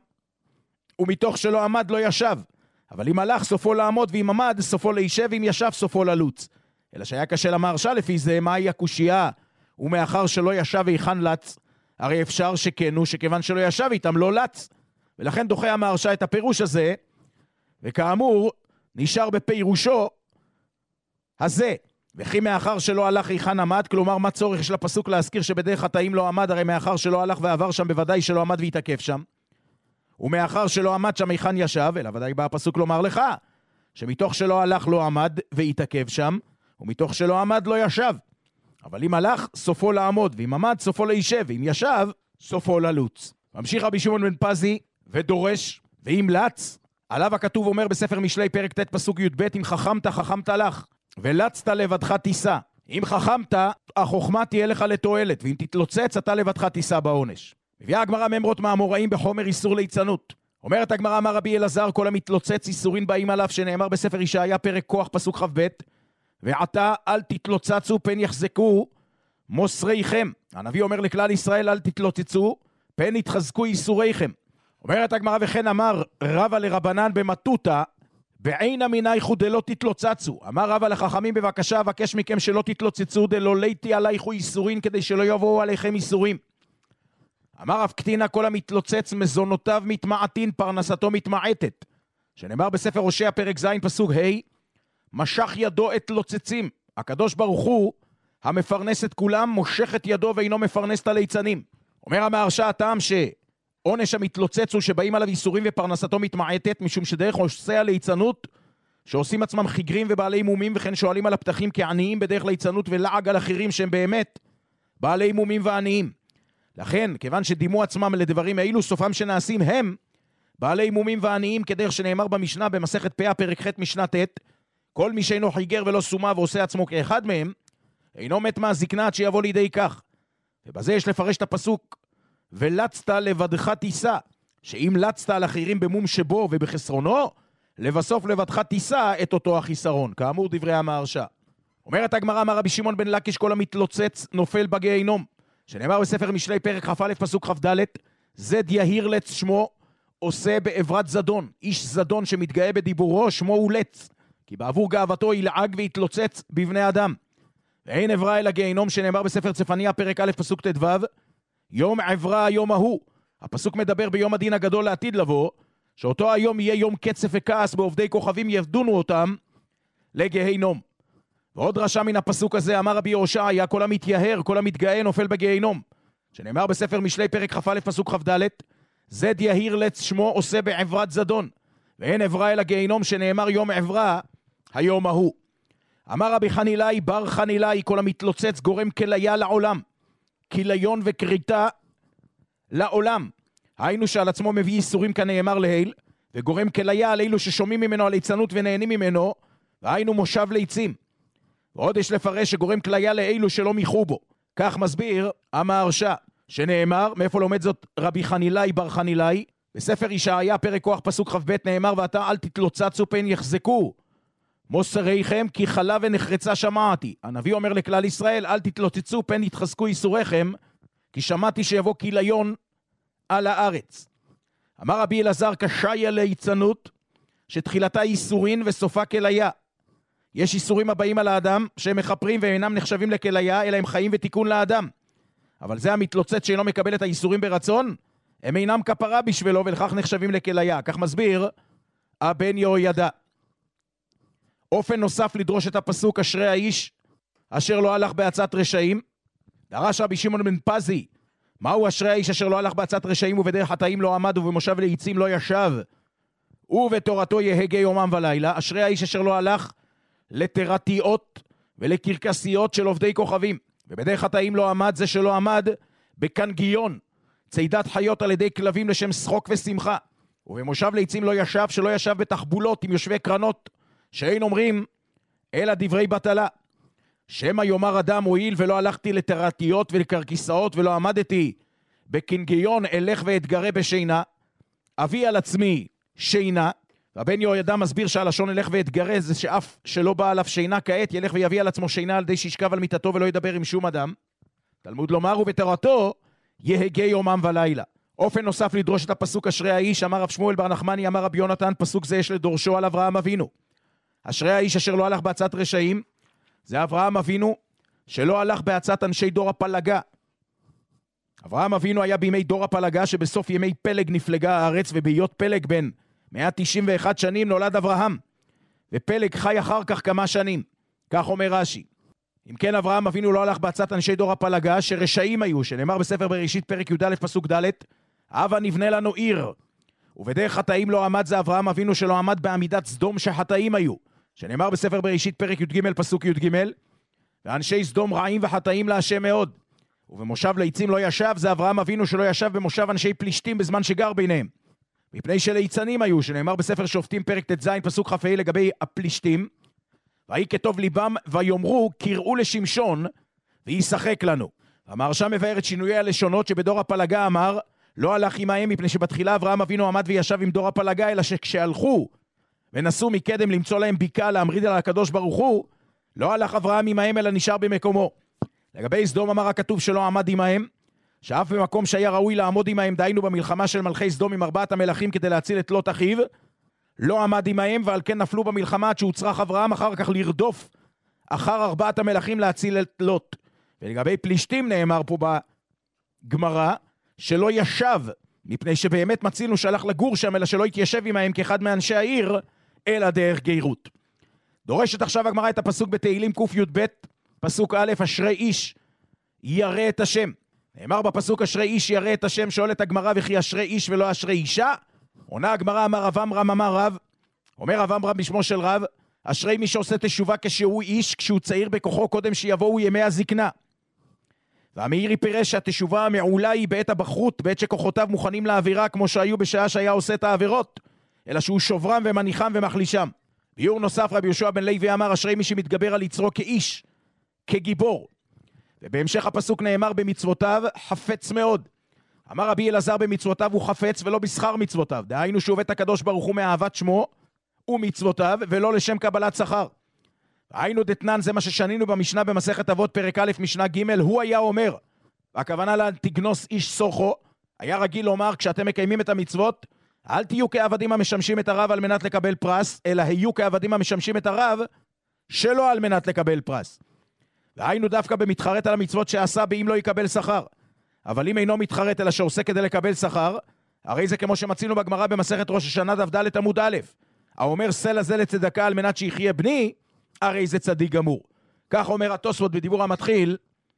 [SPEAKER 1] ומתוך שלא עמד לא ישב. אבל אם הלך סופו לעמוד, ואם עמד סופו להישב, ואם ישב סופו ללוץ. אלא שהיה קשה למהרש"א לפי זה, מהי הקושייה, ומאחר שלא ישב היכן לץ, הרי אפשר שכן הוא שכיוון שלא ישב איתם לא לץ. ולכן דוחה המהרש"א את הפירוש הזה, וכאמור נשאר בפירושו הזה. וכי מאחר שלא הלך היכן עמד, כלומר מה צורך של הפסוק להזכיר שבדרך חטאים לא עמד, הרי מאחר שלא הלך ועבר שם בוודאי שלא עמד והתעכב שם, ומאחר שלא עמד שם היכן ישב, אלא ודאי בא הפסוק לומר לך שמתוך שלא הלך לא עמד והתעכב שם, ומתוך שלא עמד לא ישב. אבל אם הלך סופו לעמוד, ואם עמד סופו להישב, ואם ישב סופו ללוץ. ממשיך רבי שמעון בן פזי ודורש, ואם לץ עליו הכתוב אומר בספר משלי פרק ט' פסוק י"ב, אם חכמת חכמת לך ולצת לבדך תישא. אם חכמת החוכמה תהיה לך לתועלת, ואם תתלוצץ אתה לבדך תישא בעונש. מביאה הגמרא ממרות מהאמוראים בחומר איסור ליצנות. אומרת הגמרא, אמר רבי אלעזר, כל המתלוצץ איסורין באים עליו, שנאמר בספר ישעיה פרק כוח פסוק כ"ב, ועתה אל תתלוצצו פן יחזקו מוסריכם. הנביא אומר לכלל ישראל אל תתלוצצו פן יתחזקו איסוריכם. אומרת הגמרא, וכן אמר רבא לרבנן במטותא, בעין המינייכו דלא תתלוצצו. אמר רבא לחכמים, בבקשה אבקש מכם שלא תתלוצצו, דלא ליתי עלייכו איסורין, כדי שלא יבואו עליכם איסורים. אמר רב קטינה, כל המתלוצץ מזונותיו מתמעטין, פרנסתו מתמעטת. שנאמר בספר הושע פרק ז' פסוק ה', משך ידו את לוצצים. הקדוש ברוך הוא המפרנס את כולם, מושך את ידו ואינו מפרנס את הליצנים. אומר המהרש"א, הטעם שעונש המתלוצץ הוא שבאים עליו איסורים ופרנסתו מתמעטת, משום שדרך עושי הליצנות שעושים עצמם חיגרים ובעלי מומים, וכן שואלים על הפתחים כעניים בדרך ליצנות, ולעג על אחרים שהם באמת בעלי מומים ועניים. לכן, כיוון שדימו עצמם לדברים האלו, סופם שנעשים הם בעלי מומים ועניים, כדרך שנאמר במשנה במסכת פאה פרק ח' משנה ט', כל מי שאינו חיגר ולא סומה ועושה עצמו כאחד מהם, אינו מת מהזקנה עד שיבוא לידי כך. ובזה יש לפרש את הפסוק, ולצת לבדך תישא, שאם לצת על אחרים במום שבו ובחסרונו, לבסוף לבדך תישא את אותו החיסרון, כאמור דברי המהרש"א. אומרת הגמרא, אמר רבי שמעון בן לקיש, כל המתלוצץ נופל בגיהינום, שנאמר בספר משלי פרק כ"א פסוק כ"ד, זד יהיר לץ שמו, עושה בעברת זדון, איש זדון שמתגאה בדיבורו, שמו הוא לץ, כי בעבור גאוותו ילעג והתלוצץ בבני אדם. ואין עברה אל הגיהינום, שנאמר בספר צפניה פרק א' פסוק ט"ו, יום עברה היום ההוא. הפסוק מדבר ביום הדין הגדול לעתיד לבוא, שאותו היום יהיה יום קצף וכעס, בעובדי כוכבים ידונו אותם לגיהינום. ועוד דרשה מן הפסוק הזה, אמר רבי הושעיה, כל המתייהר, כל המתגאה נופל בגיהינום, שנאמר בספר משלי פרק כ"א פסוק כ"ד, זד יהיר לץ שמו, עושה בעברת זדון, ואין עברה אל הגיהינום, שנאמר יום עברה היום ההוא. אמר רבי חנילאי בר חנילאי, כל המתלוצץ גורם כליה לעולם, כליון וקריטה לעולם, היינו שעל עצמו מביא איסורים כנאמר להיל, וגורם כליה על אלו ששומעים ממנו על ליצנות ונהנים ממנו, והיינו מושב ליצים. ועוד יש לפרש שגורם כליה לאלו שלא מיחו בו. כך מסביר המהרש"א, שנאמר, מאיפה לומד זאת רבי חנילאי בר חנילאי? בספר ישעיה פרק כוח פסוק כ"ב נאמר, ואתה אל תתלוצצו פן יחזקו מוסריכם, כי חלה ונחרצה שמעתי. הנביא אומר לכלל ישראל, אל תתלוצצו פן יתחזקו איסוריכם, כי שמעתי שיבוא כליון על הארץ. אמר רבי אלעזר, קשיה ליצנות, שתחילתה איסורין וסופה כליה. יש איסורים הבאים על האדם שהם מחפרים והם אינם נחשבים לכליה, אלא הם חיים ותיקון לאדם. אבל זה המתלוצץ שאינו מקבל את האיסורים ברצון, הם אינם כפרה בשבילו ולכך נחשבים לכליה. כך מסביר הבן יהוידע. אופן נוסף לדרוש את הפסוק, אשרי האיש אשר לא הלך בעצת רשעים. דרש רבי שמעון בן פזי, מהו אשרי האיש אשר לא הלך בעצת רשעים ובדרך חטאים לא עמד ובמושב ליצים לא ישב ובתורתו יהגה יומם ולילה? אשרי האיש אשר לא הלך לתרתיות ולקרקסיות של עובדי כוכבים, ובדרך חטאים לא עמד, זה שלא עמד בקנגיון, צידת חיות על ידי כלבים לשם שחוק ושמחה, ובמושב ליצים לא ישב, שלא ישב בתחבולות עם יושבי קרנות, שאין אומרים אלא דברי בטלה. שמא יאמר אדם, הואיל ולא הלכתי לתרתיות ולקרקסאות ולא עמדתי בקנגיון, אלך ואתגרה בשינה, אביא על עצמי שינה. והבן יהוידע מסביר שהלשון אלך ואתגרה זה שאף שלא בא עליו שינה כעת, ילך ויביא על עצמו שינה על ידי שישכב על מיטתו ולא ידבר עם שום אדם. תלמוד לומר, ובתורתו יהגה יומם ולילה. אופן נוסף לדרוש את הפסוק אשרי האיש, אמר רב שמואל בר נחמני, אמר רבי יונתן, פסוק זה יש לדורשו על אברהם אבינו. אשרי האיש אשר לא הלך בעצת רשעים, זה אברהם אבינו שלא הלך בעצת אנשי דור הפלגה. אברהם אבינו היה בימי דור הפלגה, שבסוף ימי פלג נפלגה הארץ, ובהיות פלג בן מאה תשעים ואחת שנים נולד אברהם, ופלג חי אחר כך כמה שנים. כך אומר רש"י. אם כן, אברהם אבינו לא הלך בעצת אנשי דור הפלגה שרשעים היו, שנאמר בספר בראשית פרק י"א פסוק ד', הבה נבנה לנו עיר, ובדרך חטאים לא עמד, זה אברהם אבינו שלא עמד בעמידת סדום שחטאים היו, שנאמר בספר בראשית פרק י"ג פסוק י"ג, ואנשי סדום רעים וחטאים להשם מאוד. ובמושב ליצים לא ישב, זה אברהם אבינו שלא ישב במושב אנשי פלישתים בזמן שגר ביניהם, מפני שליצנים היו, שנאמר בספר שופטים פרק ט"ז פסוק כ"ה לגבי הפלישתים, ויהי כטוב ליבם ויאמרו קראו לשמשון וישחק לנו. המהרש"א מבאר את שינויי הלשונות, שבדור הפלגה אמר לא הלך עמהם, מפני שבתחילה אברהם אבינו עמד וישב עם דור הפלגה, אלא שכשהלכו ונסו מקדם למצוא להם ביקה להמריד על הקדוש ברוך הוא, לא הלך אברהם עמהם אלא נשאר במקומו. לגבי סדום אמר הכתוב שלא עמד עמהם, שאף במקום שהיה ראוי לעמוד עמהם, דהיינו במלחמה של מלכי סדום עם ארבעת המלכים כדי להציל את לוט אחיו, לא עמד עמהם, ועל כן נפלו במלחמה עד שהוצרח אברהם אחר כך לרדוף אחר ארבעת המלכים להציל את לוט. ולגבי פלישתים נאמר פה בגמרא שלא ישב, מפני שבאמת מצינו שהלך לגור שם, אלא שלא התיישב עמהם כאחד מאנשי העיר, אלא דרך גיירות. דורשת עכשיו הגמרא את הפסוק בתהילים ק"י"ב פסוק א', אשרי איש ירא את השם. נאמר בפסוק אשרי איש ירא את השם, שואלת הגמרא, וכי אשרי איש ולא אשרי אישה? עונה הגמרא, אמר רב עמרם אמר רב, אומר רב עמרם בשמו של רב, אשרי מי שעושה תשובה כשהוא איש, כשהוא צעיר בכוחו, קודם שיבואו ימי הזקנה. והמאירי פירש שהתשובה המעולה היא בעת הבחרות, בעת שכוחותיו מוכנים לאווירה כמו שהיו בשעה שהיה עושה את העבירות, אלא שהוא שוברם ומניחם ומחלישם. ביור נוסף רבי יהושע בן לוי אמר, אשרי מי שמתגבר על יצרו כאיש, כגיבור. ובהמשך הפסוק נאמר במצוותיו חפץ מאוד. אמר רבי אלעזר במצוותיו הוא חפץ ולא בשכר מצוותיו. דהיינו שהוא את הקדוש ברוך הוא מאהבת שמו ומצוותיו ולא לשם קבלת שכר. היינו דתנן, זה מה ששנינו במשנה במסכת אבות פרק א' משנה ג', הוא היה אומר, הכוונה לה תגנוס איש סוחו, היה רגיל לומר כשאתם מקיימים את המצוות, אל תהיו כעבדים המשמשים את הרב על מנת לקבל פרס, אלא היו כעבדים המשמשים את הרב שלא על מנת לקבל פרס. והיינו דווקא במתחרט על המצוות שעשה באם לא יקבל שכר. אבל אם אינו מתחרט אלא שעושה כדי לקבל שכר, הרי זה כמו שמצינו בגמרא במסכת ראש השנה דף ד' עמוד א', האומר סלע זה לצדקה על מנת שיחיה בני, הרי זה צדיק גמור. כך אומר התוספות בדיבור המתחיל,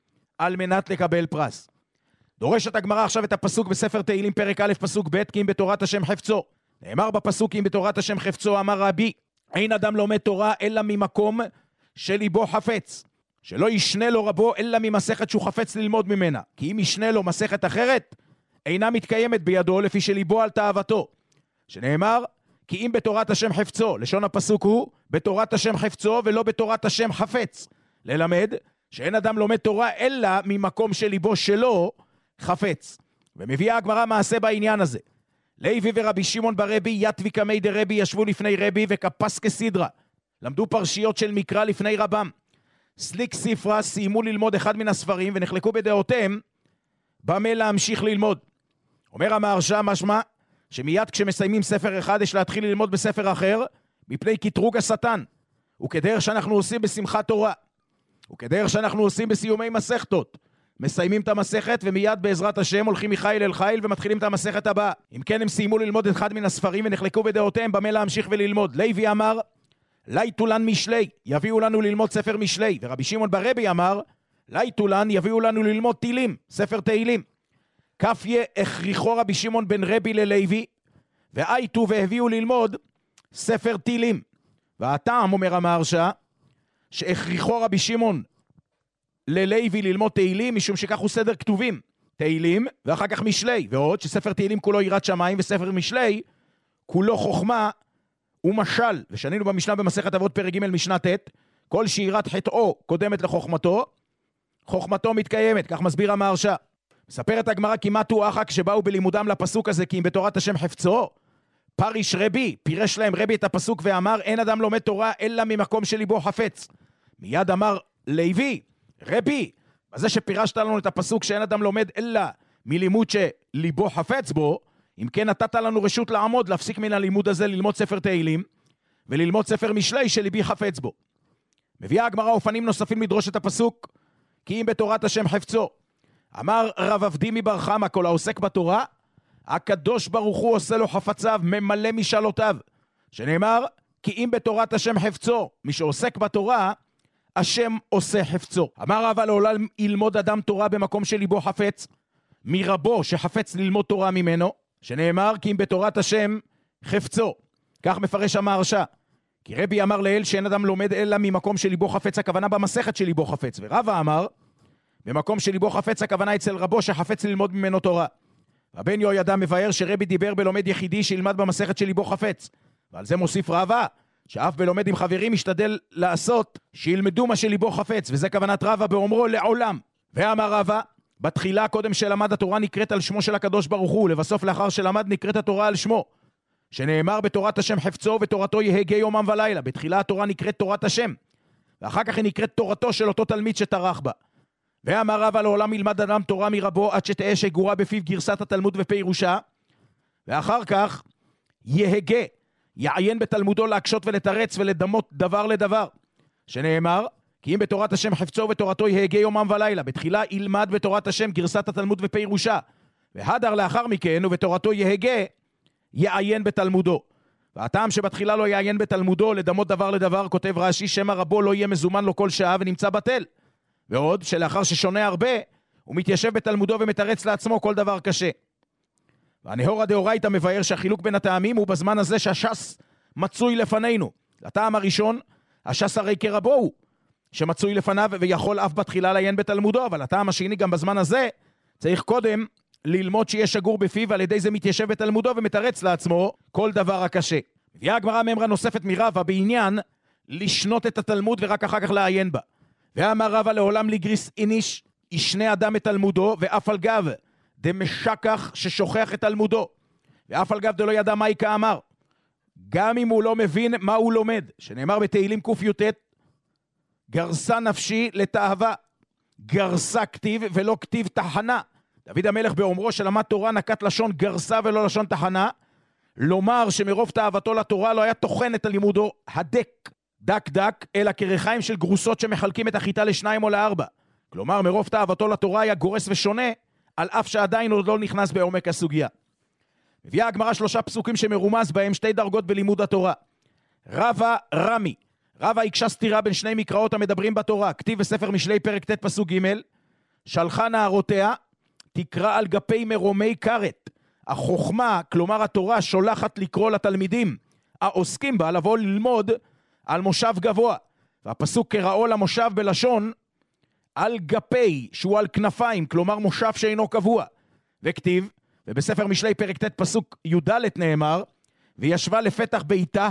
[SPEAKER 1] על מנת לקבל פרס. דורשת הגמרא עכשיו את הפסוק בספר תהילים פרק א' פסוק ב', כי אם בתורת השם חפצו. נאמר בפסוק, כי אם בתורת השם חפצו, אמר רבי, אין אדם לומד תורה אלא ממקום שליבו חפץ. שלא ישנה לו רבו אלא ממסכת שהוא חפץ ללמוד ממנה. כי אם ישנה לו מסכת אחרת, אינה מתקיימת בידו לפי שליבו על תאוותו. שנאמר, כי אם בתורת השם חפצו, לשון הפסוק הוא, בתורת השם חפצו ולא בתורת השם חפץ. ללמד שאין אדם לומד תורה אלא ממקום שליבו שלו חפץ. ומביאה הגמרא מעשה בעניין הזה. לוי ורבי שמעון ברבי יתבי קמי דרבי ישבו לפני רבי וכפס כסדרה. למדו פרשיות של מקרא לפני רבם. סליק ספרה סיימו ללמוד אחד מן הספרים ונחלקו בדעותיהם במה להמשיך ללמוד. אומר המהרש"א משמע שמיד כשמסיימים ספר אחד יש להתחיל ללמוד בספר אחר מפני קטרוג השטן, וכדרך שאנחנו עושים בשמחת תורה, וכדרך שאנחנו עושים בסיומי מסכתות. מסיימים את המסכת ומיד בעזרת השם הולכים מחיל אל חיל ומתחילים את המסכת הבאה. אם כן הם סיימו ללמוד אחד מן הספרים ונחלקו בדעותיהם במה להמשיך וללמוד. לוי אמר לייטולן משלי, יביאו לנו ללמוד ספר משלי. ורבי שמעון ברבי אמר לייטולן, יביאו לנו ללמוד תהילים, ספר תהילים. כפיה הכריחו רבי שמעון בן רבי ללוי, ואייתו והביאו ללמוד ספר תהילים. והטעם, אומר המהרש"א, שהכריחו רבי שמעון ללוי ללמוד תהילים, משום שכך הוא סדר כתובים. תהילים, ואחר כך משלי. ועוד שספר תהילים כולו יראת שמיים, וספר משלי כולו חוכמה ומשל. ושנינו במשנה במסכת אבות פרק ג' משנה ט', כל שירת חטאו קודמת לחוכמתו, חוכמתו מתקיימת. כך מסביר המהרש"א. מספרת הגמרא כמעט הוא אחא כשבאו בלימודם לפסוק הזה, כי אם בתורת השם חפצו, פריש רבי, פירש להם רבי את הפסוק ואמר, אין אדם לומד תורה אלא ממקום שליבו חפץ. מיד אמר לוי, רבי, בזה שפירשת לנו את הפסוק שאין אדם לומד אלא מלימוד שליבו חפץ בו, אם כן נתת לנו רשות לעמוד, להפסיק מן הלימוד הזה, ללמוד ספר תהילים, וללמוד ספר משלי שליבי חפץ בו. מביאה הגמרא אופנים נוספים לדרוש את הפסוק, כי אם בתורת השם חפצו. אמר רב עבדי מבר חמא, כל העוסק בתורה, הקדוש ברוך הוא עושה לו חפציו, ממלא משאלותיו. שנאמר, כי אם בתורת השם חפצו, מי שעוסק בתורה, השם עושה חפצו. אמר רב לעולם ילמוד אדם תורה במקום שליבו חפץ, מרבו שחפץ ללמוד תורה ממנו, שנאמר, כי אם בתורת השם חפצו. כך מפרש המהרש"א. כי רבי אמר לאל שאין אדם לומד אלא ממקום שליבו חפץ, הכוונה במסכת שליבו חפץ. ורבא אמר, במקום שליבו חפץ, הכוונה אצל רבו שחפץ ללמוד ממנו תורה. רבן יהוידע מבאר שרבי דיבר בלומד יחידי שילמד במסכת שליבו חפץ. ועל זה מוסיף רבא, שאף בלומד עם חברים משתדל לעשות שילמדו מה שליבו חפץ, וזה כוונת רבא באומרו לעולם. ואמר רבא, בתחילה קודם שלמד התורה נקראת על שמו של הקדוש ברוך הוא, לבסוף לאחר שלמד נקראת התורה על שמו. שנאמר בתורת השם חפצו ותורתו יהגה יומם ולילה. בתחילה התורה נקראת תורת השם, ואחר כך היא נקראת תורתו של אותו תלמיד שטרח בה. ואמר רבא לעולם ילמד אדם תורה מרבו עד שתהא שגורה בפיו גרסת התלמוד ופירושה, ואחר כך יהגה, יעיין בתלמודו להקשות ולתרץ ולדמות דבר לדבר. שנאמר, כי אם בתורת השם חפצו ותורתו יהגה יומם ולילה. בתחילה ילמד בתורת השם גרסת התלמוד ופירושה, והדר לאחר מכן ובתורתו יהגה, יעיין בתלמודו. והטעם שבתחילה לא יעיין בתלמודו לדמות דבר לדבר, כותב רש"י, שמא רבו לא יהיה מזומן לו כל שעה ונמצא בטל. ועוד שלאחר ששונה הרבה הוא מתיישב בתלמודו ומתרץ לעצמו כל דבר קשה. והנהור הדאורייתא מבאר שהחילוק בין הטעמים הוא בזמן הזה שהש"ס מצוי לפנינו. לטעם הראשון, הש"ס הרי כרבו הוא, שמצוי לפניו ויכול אף בתחילה לעיין בתלמודו, אבל הטעם השני גם בזמן הזה צריך קודם ללמוד שיהיה שגור בפיו, ועל ידי זה מתיישב בתלמודו ומתרץ לעצמו כל דבר הקשה. מביאה הגמרא ממרה נוספת מרבא בעניין לשנות את התלמוד ורק אחר כך לעיין בה. ואמר רבא לעולם לגריס איניש ישנה אדם את תלמודו, ואף על גב דמשכח ששוכח את תלמודו, ואף על גב דלא ידע מהי כאמר, גם אם הוא לא מבין מה הוא לומד, שנאמר בתהילים ק"ט, גרסה נפשי לתאווה, גרסה כתיב ולא כתיב תחנה. דוד המלך באומרו שלמד תורה נקט לשון גרסה ולא לשון תחנה, לומר שמרוב תאוותו לתורה לא היה תוכן את הלימודו הדק, דק דק, אלא כרחיים של גרוסות שמחלקים את החיטה לשניים או לארבע. כלומר, מרוב תאוותו לתורה היה גורס ושונה, על אף שעדיין עוד לא נכנס בעומק הסוגיה. מביאה הגמרא שלושה פסוקים שמרומז בהם שתי דרגות בלימוד התורה. רבא רמי. רבא הקשה סתירה בין שני מקראות המדברים בתורה. כתיב בספר משלי פרק ט' פסוק ג', שלחה נערותיה, תקרא על גפי מרומי כרת. החוכמה, כלומר התורה, שולחת לקרוא לתלמידים העוסקים בה לבוא ללמוד על מושב גבוה. והפסוק קראו למושב בלשון על גפי, שהוא על כנפיים, כלומר מושב שאינו קבוע. וכתיב, ובספר משלי פרק ט' פסוק י"ד נאמר, וישבה לפתח ביתה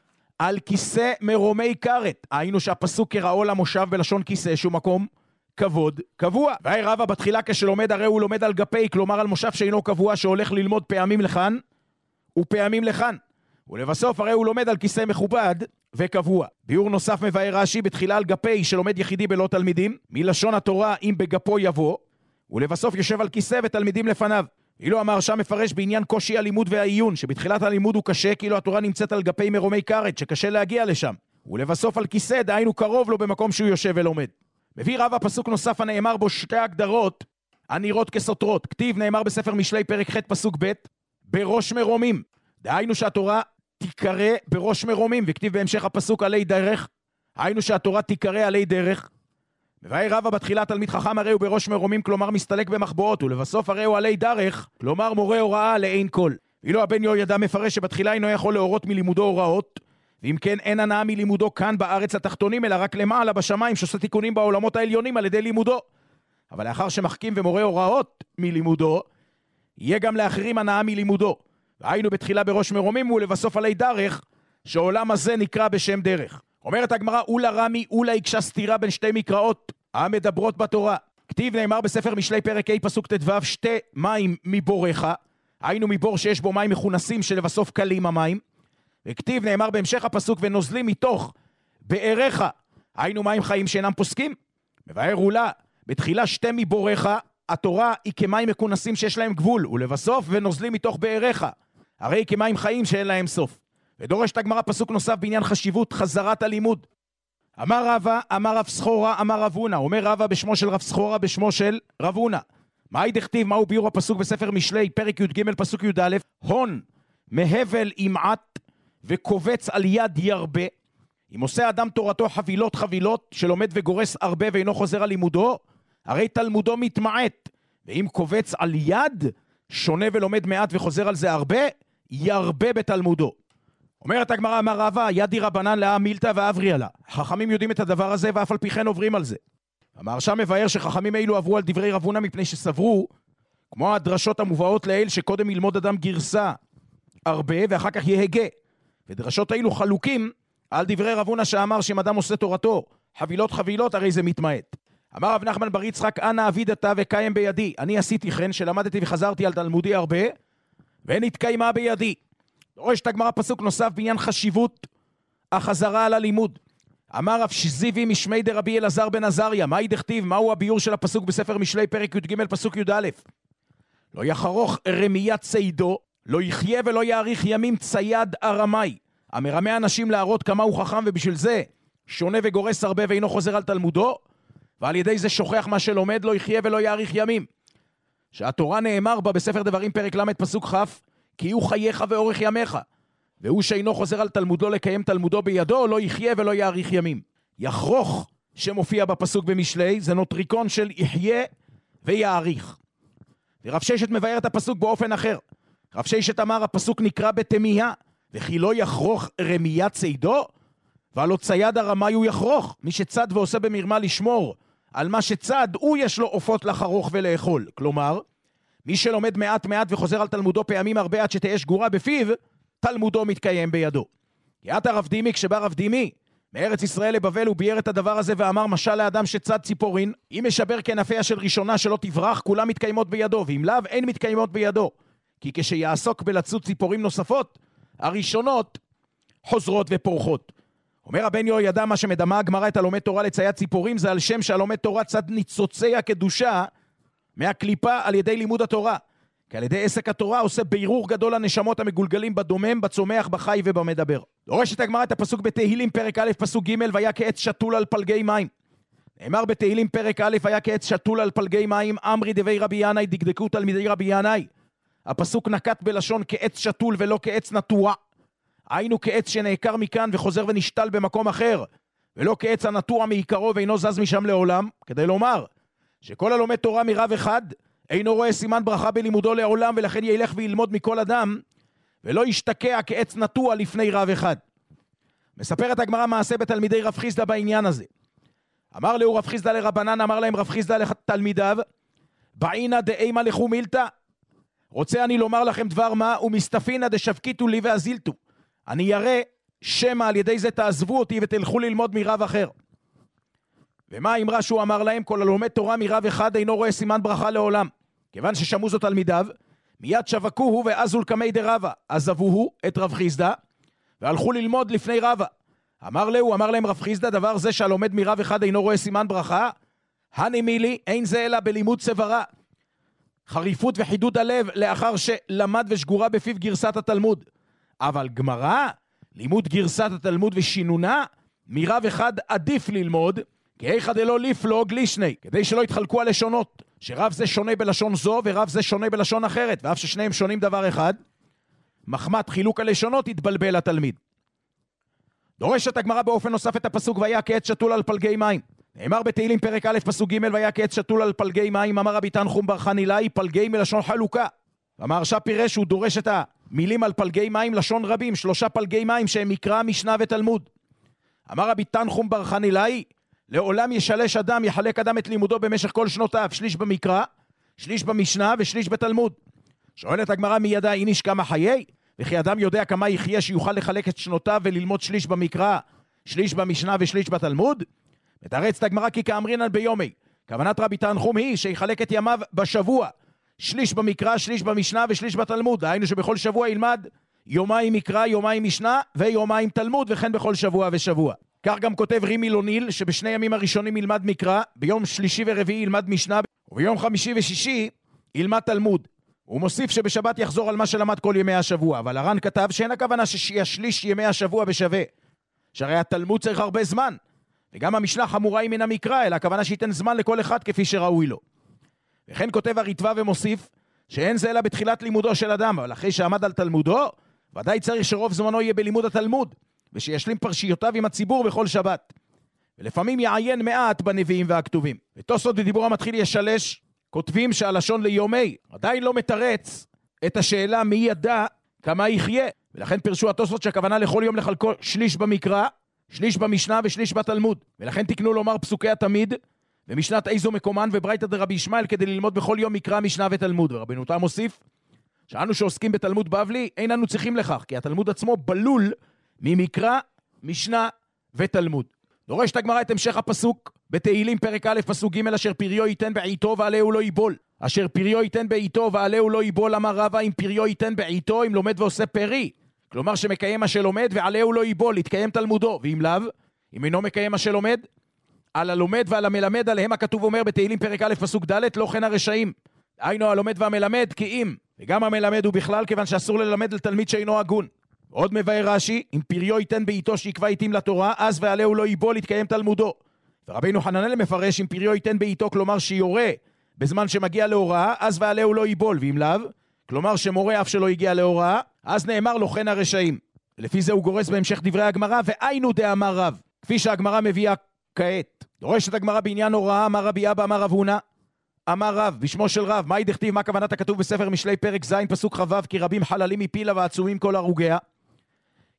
[SPEAKER 1] על כיסא מרומי כרת. היינו שהפסוק קראו למושב בלשון כיסא, שהוא מקום כבוד קבוע. והי רבא בתחילה כשלומד, הרי הוא לומד על גפי, כלומר על מושב שאינו קבוע, שהולך ללמוד פעמים לכאן ופעמים לכאן. ולבסוף הרי הוא לומד על כיסא מכובד וקבוע. ביאור נוסף מבאר רש"י בתחילה על גפי שלומד יחידי בלא תלמידים, מלשון התורה אם בגפו יבוא, ולבסוף יושב על כיסא ותלמידים לפניו. אילו אמר שם מפרש בעניין קושי הלימוד והעיון, שבתחילת הלימוד הוא קשה, כאילו התורה נמצאת על גפי מרומי כרת, שקשה להגיע לשם. ולבסוף על כיסא, דהיינו קרוב לו במקום שהוא יושב ולומד. מביא רבא פסוק נוסף הנאמר בו שתי הגדרות הנראות כסותרות. כתיב נאמר בספר משלי פרק ח' פסוק ב', בראש מרומים. דהיינו שהתורה תיקרא בראש מרומים, וכתיב בהמשך הפסוק עלי דרך, היינו שהתורה תיקרא עלי דרך. מבאר רבא בתחילה תלמיד חכם הרי הוא בראש מרומים, כלומר מסתלק במחבואות, ולבסוף הרי הוא עלי דרך, כלומר מורה הוראה לעין כל. אילו הבן יהוידע מפרש שבתחילה אינו יכול להורות מלימודו הוראות, ואם כן אין הנאה מלימודו כאן בארץ התחתונים, אלא רק למעלה בשמיים, שעושה תיקונים בעולמות העליונים על ידי לימודו. אבל לאחר שמחכים ומורה הוראות מלימודו, יהיה גם לאחרים הנאה מלימודו. והיינו בתחילה בראש מרומים ולבסוף עלי דרך, שהעולם הזה נקרא בשם דרך. אומרת הגמרא, אולה רמי, אולה הקשה סתירה בין שתי מקראות המדברות בתורה. כתיב נאמר בספר משלי פרק ה' פסוק ט"ו, שתי מים מבורך, היינו מבור שיש בו מים מכונסים שלבסוף קלים המים. וכתיב נאמר בהמשך הפסוק, ונוזלים מתוך בעריך, היינו מים חיים שאינם פוסקים. מבאר אולה, בתחילה שתי מבורך, התורה היא כמים מכונסים שיש להם גבול, ולבסוף ונוזלים מתוך בעריך, הרי היא כמים חיים שאין להם סוף. ודורשת הגמרא פסוק נוסף בעניין חשיבות חזרת הלימוד. אמר רבא, אמר רב סחורה, אמר רב הונא. אומר רבא בשמו של רב סחורה, בשמו של רב הונא. מהי דכתיב, מהו ביאור הפסוק בספר משלי, פרק י"ג פסוק י"א, הון מהבל ימעט וקובץ על יד ירבה. אם עושה אדם תורתו חבילות חבילות, שלומד וגורס הרבה ואינו חוזר על לימודו, הרי תלמודו מתמעט. ואם קובץ על יד, שונה ולומד מעט וחוזר על זה הרבה, ירבה בתלמודו. אומרת הגמרא, אמר רבא, ידי רבנן לה מילתא ואברי לה. חכמים יודעים את הדבר הזה ואף על פי כן עוברים על זה. אמר שם מבאר שחכמים אלו עברו על דברי רב הונא מפני שסברו, כמו הדרשות המובאות לאל, שקודם ילמוד אדם גרסה הרבה ואחר כך יהגה. ודרשות האלו חלוקים על דברי רב הונא שאמר שאם אדם עושה תורתו חבילות חבילות הרי זה מתמעט. אמר רב נחמן בר יצחק, אנא אבידתא וקיים בידי. אני עשיתי כן שלמדתי וחזרתי על תלמודי הרבה ונתקיימה בידי. דורשת הגמרא פסוק נוסף בעניין חשיבות החזרה על הלימוד. אמר רב שזיבי משמי דרבי אלעזר בן עזריה, מהי דכתיב, מהו הביאור של הפסוק בספר משלי פרק י"ג פסוק י"א, לא יחרוך רמיית ציידו, לא יחיה ולא יאריך ימים צייד ארמי, המרמה אנשים להראות כמה הוא חכם ובשביל זה שונה וגורס הרבה ואינו חוזר על תלמודו, ועל ידי זה שוכח מה שלומד, לא יחיה ולא יאריך ימים. שהתורה נאמר בה בספר דברים פרק ל' פסוק כ', כי הוא חייך ואורך ימיך, והוא שאינו חוזר על תלמודו לקיים תלמודו בידו, לא יחיה ולא יאריך ימים. יחרוך שמופיע בפסוק במשלי, זה נוטריקון של יחיה ויאריך. ורב ששת מבאר את הפסוק באופן אחר. רב ששת אמר, הפסוק נקרא בתמיהה, וכי לא יחרוך רמיית ציידו, ועלו צייד הרמאי הוא יחרוך. מי שצד ועושה במרמה לשמור על מה שצד, הוא יש לו עופות לחרוך ולאכול. כלומר, מי שלומד מעט מעט וחוזר על תלמודו פעמים הרבה עד שתהיה שגורה בפיו, תלמודו מתקיים בידו. כי את הרב דימי, כשבא רב דימי מארץ ישראל לבבל, הוא ביאר את הדבר הזה ואמר, משל לאדם שצד ציפורין, אם משבר כנפיה של ראשונה שלא תברח, כולם מתקיימות בידו, ואם לאו אין מתקיימות בידו. כי כשיעסוק בלצוד ציפורים נוספות, הראשונות חוזרות ופורחות. אומר הבן יהוידע, מה שמדמה הגמרא את הלומד תורה לצייד ציפורים, זה על שם שהלומד תורה צד ניצוצי הקדושה מהקליפה על ידי לימוד התורה. כי על ידי עסק התורה עושה בירור גדול לנשמות המגולגלים בדומם, בצומח, בחי ובמדבר. דורשת הגמרא את הפסוק בתהילים פרק א' פסוק ג', והיה כעץ שתול על פלגי מים. נאמר בתהילים פרק א', היה כעץ שתול על פלגי מים, אמרי דבי רבי ינאי, דקדקו תלמידי רבי ינאי. הפסוק נקט בלשון כעץ שתול ולא כעץ נטוע. היינו כעץ שנעקר מכאן וחוזר ונשתל במקום אחר, ולא כעץ הנטוע מעיקרו ואינו זז משם לעולם, כדי לומר שכל הלומד תורה מרב אחד אינו רואה סימן ברכה בלימודו לעולם, ולכן ילך וילמוד מכל אדם ולא ישתקע כעץ נטוע לפני רב אחד. מספרת הגמרא מעשה בתלמידי רב חיסדא בעניין הזה. אמר לו רב חיסדא לרבנן, אמר להם רב חיסדא לתלמידיו, בעינא דאימא לכו מילתא, רוצה אני לומר לכם דבר מה, ומסתפינא דשבקיתו לי ואזילתו, אני ירא שמא על ידי זה תעזבו אותי ותלכו ללמוד מרב אחר. ומה האמרה שהוא אמר להם? כל הלומד תורה מרב אחד אינו רואה סימן ברכה לעולם. כיוון ששמעו זאת תלמידיו, מיד שבקוהו ועזו לקמי דרבה, עזבוהו את רב חיסדא והלכו ללמוד לפני רבה. אמר לו, אמר להם רב חיסדא, דבר זה שהלומד מרב אחד אינו רואה סימן ברכה, הנימילי, אין זה אלא בלימוד סברה, חריפות וחידוד הלב לאחר שלמד ושגורה בפיו גרסת התלמוד. אבל גמרא, לימוד גרסת התלמוד ושינונה, מרב אחד עדיף ללמוד, כי איכא דלא לפלוג לישני, כדי שלא יתחלקו הלשונות, שרב זה שונה בלשון זו ורב זה שונה בלשון אחרת, ואף ששניהם שונים דבר אחד, מחמת חילוק הלשונות יתבלבל התלמיד. דורשת הגמרא באופן נוסף את הפסוק, והיה כעץ שתול על פלגי מים. נאמר בתהילים פרק א' פסוק ג', והיה כעץ שתול על פלגי מים, אמר רבי תנחום בר חנילאי, פלגי מלשון חלוקה. המהרש"א פירש שהוא דורש את המילים על פלגי מים לשון רבים, שלושה פלגי מים שהם מקרא, משנה ותלמוד. אמר רבי תנחום בר חנילאי, לעולם ישלש אדם, יחלק אדם את לימודו במשך כל שנותיו, שליש במקרא, שליש במשנה ושליש בתלמוד. שואלת הגמרא, מי ידע איניש כמה חיי? וכי אדם יודע כמה יחיה שיוכל לחלק את שנותיו וללמוד שליש במקרא, שליש במשנה ושליש בתלמוד? מתרצת הגמרא, כי כאמרינן ביומי, כוונת רבי תנחום היא שיחלק את ימיו בשבוע, שליש במקרא, שליש במשנה ושליש בתלמוד. היינו שבכל שבוע ילמד יומיים מקרא, יומיים משנה ויומיים תלמוד, וכן בכל שבוע ושבוע. כך גם כותב רימי לוניל, שבשני ימים הראשונים ילמד מקרא, ביום שלישי ורביעי ילמד משנה, וביום חמישי ושישי ילמד תלמוד. הוא מוסיף שבשבת יחזור על מה שלמד כל ימי השבוע, אבל הר"ן כתב שאין הכוונה שישליש ימי השבוע בשווה, שהרי התלמוד צריך הרבה זמן, וגם המשנה חמורה היא מן המקרא, אלא הכוונה שייתן זמן לכל אחד כפי שראוי לו. וכן כותב הריטב"א ומוסיף שאין זה אלא בתחילת לימודו של אדם, אבל אחרי שעמד על תלמודו, ודאי צריך שרוב זמנו יהיה בלימוד התלמוד, ושישלים פרשיותיו עם הציבור בכל שבת. ולפעמים יעיין מעט בנביאים והכתובים. ותוספות בדיבור המתחיל ישלש, כותבים שהלשון ליומי עדיין לא מתרץ את השאלה מי ידע כמה יחיה. ולכן פרשו התוספות שהכוונה לכל יום לחלקו שליש במקרא, שליש במשנה ושליש בתלמוד. ולכן תקנו לומר פסוקי התמיד, ומשנת איזו מקומן וברייתא דרבי ישמעאל, כדי ללמוד בכל יום מקרא, משנה ותלמוד. ורבנו תם מוסיף שאנו שעוסקים בתלמוד בבלי אין אנו צריכים לכך, כי התלמוד עצמו בלול ממקרא, משנה ותלמוד. דורשת הגמרא את המשך הפסוק בתהילים פרק א' פסוק ג', אשר פריו ייתן בעיתו ועלהו לא ייבול. אשר פריו ייתן בעיתו ועלהו לא ייבול, אמר רבא, אם פריו ייתן בעיתו, אם לומד ועושה פרי, כלומר שמקיים מה שלומד, ועלהו לא ייבול, יתקיים תלמודו, ואם לאו, אם אינו מקיים מה שלומד, על הלומד ועל המלמד עליהם הכתוב אומר בתהילים פרק א' פסוק ד', לא כן הרשעים. היינו הלומד והמלמד כי אם, וגם המלמד הוא בכלל, כיוון שאסור ללמד לתלמיד שאינו הגון. עוד מבאר רש"י, אם פריו ייתן בעיתו שיקבע עיתים לתורה, אז ועלהו לא ייבול, יתקיים תלמודו. ורבינו חננאל מפרש, אם פריו ייתן בעיתו, כלומר שיורה בזמן שמגיע להוראה, אז ועלהו לא ייבול, ואם לאו, כלומר שמורה אף שלא הגיע להוראה, אז נאמר לו כן הרשעים. לפי זה הוא גורס בהמשך דברי הגמרא, ואינו דאמר רב, כפי שהגמרא מביאה כעת. דורשת הגמרא בעניין הוראה, אמר רבי אבא, אמר רב הונא, אמר רב, בשמו של רב, מה ידכתיב, מה כוונת הכתוב בספר משלי פרק ז' פסוק חבב, כי רבים חללים מפילה ועצומים כל הרוגיה.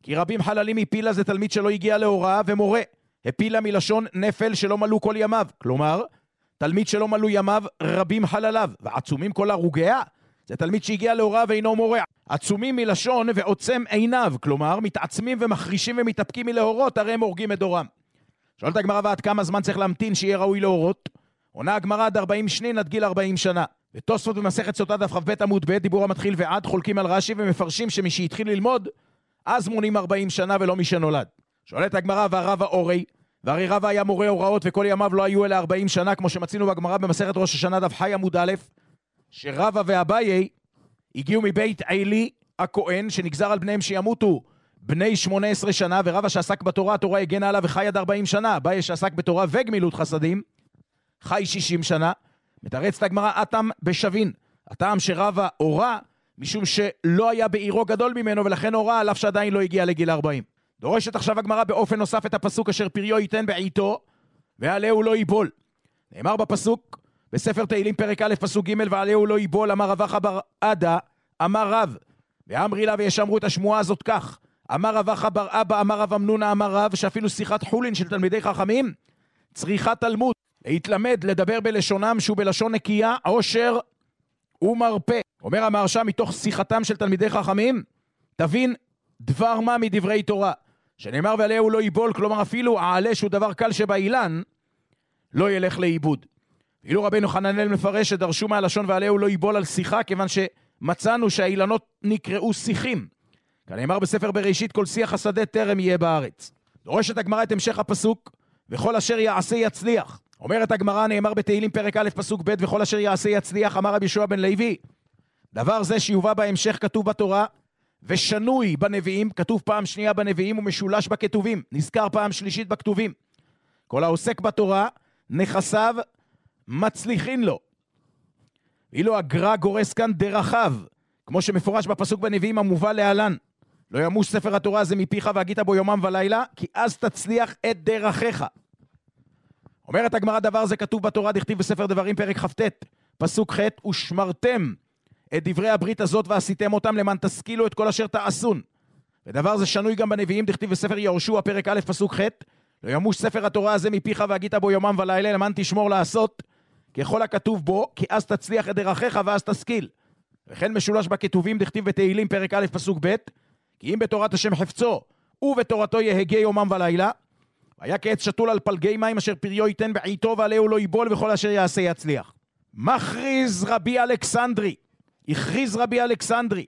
[SPEAKER 1] כי רבים חללים הפילה זה תלמיד שלא הגיע להוראה ומורה. הפילה מלשון נפל שלא מלאו כל ימיו. כלומר, תלמיד שלא מלאו ימיו רבים חלליו. ועצומים כל הרוגיה, זה תלמיד שהגיע להוראה ואינו מורה. עצומים מלשון ועוצם עיניו. כלומר, מתעצמים ומחרישים ומתאפקים מלהורות, הרי הם הורגים את דורם. שואלת הגמרא, ועד כמה זמן צריך להמתין שיהיה ראוי להורות? עונה הגמרא עד ארבעים שנין עד גיל ארבעים שנה. ותוספות במסכת סוטה דף כ"ב עמוד ב' דיבור המתחיל ועד חולקים על רש"י ומפרשים שמי שהתחיל ללמוד אז מונים ארבעים שנה ולא מי שנולד. שואלת הגמרא, והרבא אורי, והרי רבא היה מורה הוראות וכל ימיו לא היו אלא ארבעים שנה, כמו שמצינו בגמרא במסכת ראש השנה דף חי עמוד א', שרבא ואביי הגיעו מבית עלי הכהן שנגזר על בניהם שימותו בני שמונה עשרה שנה, ורבא שעסק בתורה, התורה הגנה עליו וחי עד ארבעים שנה. אביי שעסק בתורה וגמילות חסדים חי שישים שנה. מתרצת הגמרא, אטם בשווין, הטעם שרבא הורה משום שלא היה בעירו גדול ממנו ולכן הורה על אף שעדיין לא הגיע לגיל ארבעים. דורשת עכשיו הגמרא באופן נוסף את הפסוק אשר פריו ייתן בעיתו ועליהו לא ייבול. נאמר בפסוק בספר תהילים פרק א' פסוק ג' ועליהו לא ייבול, אמר רבא בר עדה אמר רב, ואמרי לה וישמרו את השמועה הזאת כך, אמר רבא בר אבא אמר רב אמנונה אמר רב, שאפילו שיחת חולין של תלמידי חכמים צריכה תלמוד, להתלמד לדבר בלשונם שהוא בלשון נקייה עושר ומרפא. אומר המהרש"א, מתוך שיחתם של תלמידי חכמים תבין דבר מה מדברי תורה שנאמר ועליהו לא ייבול, כלומר אפילו העלה שהוא דבר קל שבאילן לא ילך לאיבוד. ואילו רבנו חננאל מפרש שדרשו מהלשון ועליהו לא ייבול על שיחה, כיוון שמצאנו שהאילנות נקראו שיחים, כנאמר בספר בראשית כל שיח השדה טרם יהיה בארץ. דורשת הגמרא את המשך הפסוק וכל אשר יעשה יצליח. אומרת הגמרא, נאמר בתהילים פרק א' פסוק ב' וכל אשר יעשה יצליח, אמר רבי יהושע בן לוי, דבר זה שיובא בהמשך כתוב בתורה ושנוי בנביאים, כתוב פעם שנייה בנביאים ומשולש בכתובים, נזכר פעם שלישית בכתובים. כל העוסק בתורה נכסיו מצליחין לו. ואילו הגר"א גורס כאן דרכיו, כמו שמפורש בפסוק בנביאים המובא להלן, לא ימוש ספר התורה הזה מפיך והגית בו יומם ולילה, כי אז תצליח את דרכיך. אומרת הגמרא, דבר זה כתוב בתורה, דכתיב בספר דברים פרק כ"ט פסוק ח', ושמרתם את דברי הברית הזאת ועשיתם אותם למען תשכילו את כל אשר תעשון. ודבר זה שנוי גם בנביאים, דכתיב בספר יהושע פרק א' פסוק ח', לא ימוש ספר התורה הזה מפיך והגית בו יומם ולילה, למען תשמור לעשות ככל הכתוב בו, כי אז תצליח את דרכיך ואז תשכיל. וכן משולש בכתובים, דכתיב בתהילים פרק א' פסוק ב', כי אם בתורת השם חפצו ובתורתו יהגה יומם ולילה, היה כעץ שתול על פלגי מים אשר פריו ייתן בעיתו ועליהו לא ייבול וכל אשר יעשה יצליח. מכריז רבי אלכסנדרי, הכריז רבי אלכסנדרי,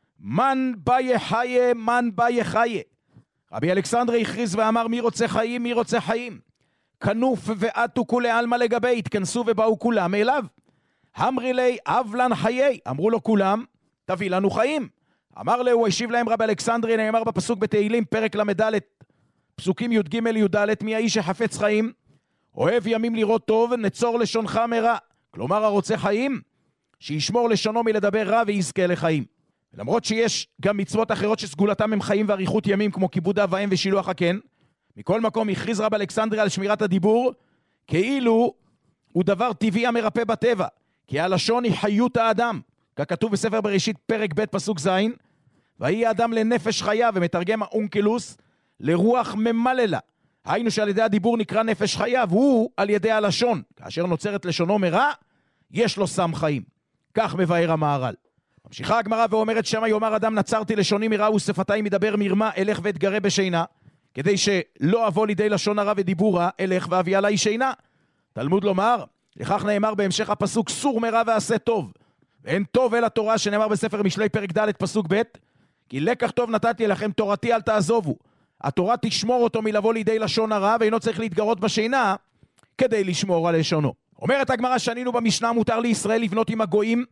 [SPEAKER 1] מן ביה חיה, מן ביה חיה. רבי אלכסנדרי הכריז ואמר, מי רוצה חיים, מי רוצה חיים. כנוף ועטו כולי עלמא לגבי, התכנסו ובאו כולם אליו. אמרי לי אבלן חיי, אמרו לו כולם, תביא לנו חיים. אמר לו, הוא השיב להם רבי אלכסנדרי, נאמר בפסוק בתהילים פרק למד' פסוקים י' ג' י' מי האיש שחפץ חיים, אוהב ימים לראות טוב, נצור לשונך מרע. כלומר הרוצה חיים, שישמור לשונו מלדבר רע ויזכה לחיים. למרות שיש גם מצוות אחרות שסגולתם הם חיים ואריכות ימים, כמו כיבוד אב ואם ושילוח הקן, מכל מקום הכריז רבי אלכסנדרי על שמירת הדיבור, כאילו הוא דבר טבעי המרפא בטבע, כי הלשון היא חיות האדם, ככתוב בספר בראשית פרק ב' פסוק ז', והיא האדם לנפש חיה, ומתרגם האונקלוס לרוח ממללה. היינו שעל ידי הדיבור נקרא נפש חיה, והוא על ידי הלשון, כאשר נוצרת לשונו מרע, יש לו סם חיים. כך מבאר המהר"ל. ממשיכה הגמרא ואומרת, שמה יאמר אדם נצרתי לשוני מרע ושפתיים מדבר מרמה, אלך ואתגרה בשינה, כדי שלא אבוא לידי לשון הרע ודיבור רע, אלך ואביא עלי שינה. תלמוד לומר, לכך נאמר בהמשך הפסוק, סור מרע ועשה טוב. ואין טוב אל התורה, שנאמר בספר משלי פרק ד' פסוק ב', כי לקח טוב נתתי לכם, תורתי אל תעזובו. התורה תשמור אותו מלבוא לידי לשון הרע, ואינו צריך להתגרות בשינה כדי לשמור על לשונו. אומרת הגמרא, שנינו במשנה, מותר לישראל לבנות עם הגויים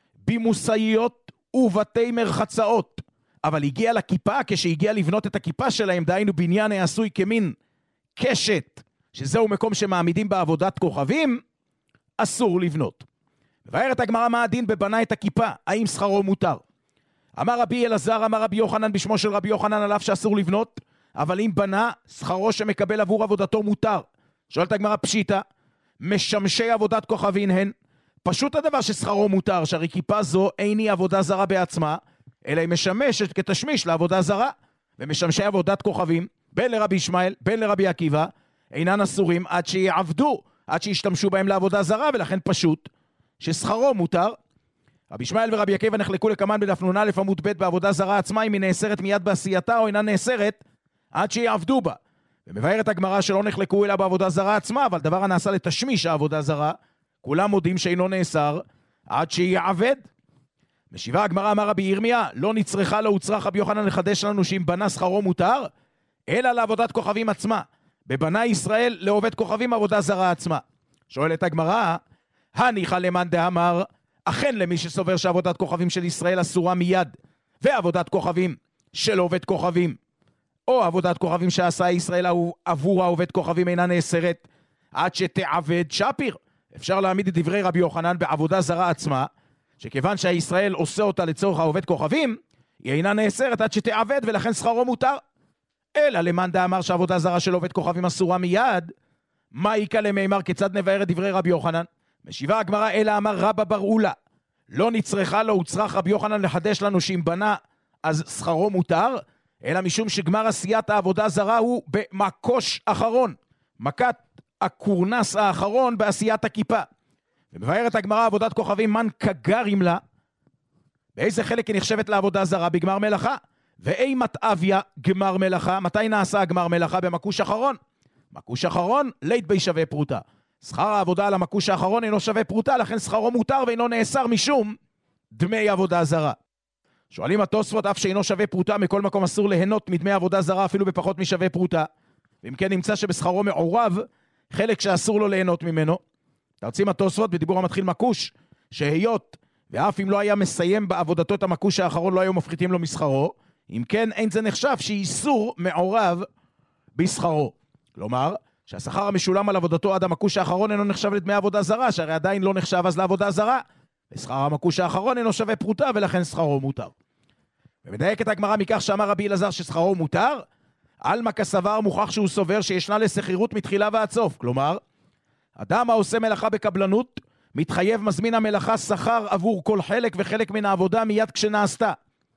[SPEAKER 1] במוסאיות ובתי מרחצאות. אבל הגיע לכיפה, כשהגיע לבנות את הכיפה שלהם, דהיינו בניין העשוי כמין קשת, שזהו מקום שמעמידים בעבודת כוכבים, אסור לבנות. ובארת הגמרא, מה הדין בבנה את הכיפה? האם שכרו מותר? אמר רבי אלעזר, אמר רבי יוחנן בשמו של רבי יוחנן, על אף שאסור לבנות, אבל אם בנה, שכרו שמקבל עבור עבודתו מותר. שואלת הגמרא, פשיטה, משמשי עבודת כוכבים הן, פשוט הדבר ששכרו מותר, שהרי כיפה זו איני עבודה זרה בעצמה, אלא היא משמשת כתשמיש לעבודה זרה. ומשמשי עבודת כוכבים, בין לרבי ישמעאל, בין לרבי עקיבא, אינן אסורים עד שיעבדו, עד שישתמשו בהם לעבודה זרה, ולכן פשוט ששכרו מותר. רבי ישמעאל ורבי עקיבא נחלקו לקמן בדף נ"א עמוד ב' בעבודה זרה עצמה, אם היא נאסרת מיד בעשייתה או אינה נאסרת עד שיעבדו בה. ומבארת הגמרא שלא נחלקו אלא בעבודה זרה עצמה, אבל דבר הנעשה לתשמיש העבודה זרה, כולם מודים שאינו נאסר עד שיעבד. משיבה הגמרא, אמר רבי ירמיה, לא נצרכה לא הוצרך רבי יוחנן לחדש לנו שאם בנה שכרו מותר, אלא לעבודת כוכבים עצמה. בבנה ישראל לעובד כוכבים עבודה זרה עצמה. שואלת הגמרא, הניחא למאן דאמר, אכן למי שסובר שעבודת כוכבים של ישראל אסורה מיד, ועבודת כוכבים של עובד כוכבים, או עבודת כוכבים שעשה ישראל עבור העובד כוכבים אינה נאסרת עד שתעבד שפיר. אפשר להעמיד את דברי רבי יוחנן בעבודה זרה עצמה, שכיוון שהישראל עושה אותה לצורך העובד כוכבים, היא אינה נאסרת עד שתעבד ולכן שכרו מותר. אלא למאן דאמר שעבודה זרה של עובד כוכבים אסורה מיד, מה יקא למימר, כיצד נבאר את דברי רבי יוחנן? משיבה הגמרא, אלא אמר רבא בר אולה, לא נצרכה לא הוצרך רבי יוחנן לחדש לנו שאם בנה אז שכרו מותר, אלא משום שגמר עשיית העבודה זרה הוא במקוש אחרון, מכת הקורנס האחרון בעשיית הכיפה. ומבארת הגמרא, עבודת כוכבים מן כגרים לה, באיזה חלק היא נחשבת לעבודה זרה? בגמר מלאכה. ואימת אביה גמר מלאכה, מתי נעשה הגמר מלאכה? במקוש אחרון. מקוש אחרון, לית בי שווה פרוטה. שכר העבודה על המקוש האחרון אינו שווה פרוטה, לכן שכרו מותר ואינו נאסר משום דמי עבודה זרה. שואלים התוספות, אף שאינו שווה פרוטה, מכל מקום אסור ליהנות מדמי עבודה זרה אפילו בפחות משווה פרוטה. ואם כן נמצא שבשכרו מעורב חלק שאסור לו ליהנות ממנו. תרצים התוספות בדיבור המתחיל מקוש, שהיות ואף אם לא היה מסיים בעבודתו את המקוש האחרון לא היו מפחיתים לו משכרו, אם כן אין זה נחשב שאיסור מעורב בשכרו. כלומר, שהשכר המשולם על עבודתו עד המקוש האחרון אינו נחשב לדמי עבודה זרה, שהרי עדיין לא נחשב אז לעבודה זרה, ושכר המקוש האחרון אינו שווה פרוטה ולכן שכרו מותר. ומדייק את הגמרא מכך שאמר רבי אלעזר ששכרו מותר, עלמא כסבר מוכח שהוא סובר שישנה לסחירות מתחילה ועד סוף. כלומר, אדם העושה מלאכה בקבלנות מתחייב מזמין המלאכה שכר עבור כל חלק וחלק מן העבודה מיד כשנעשתה.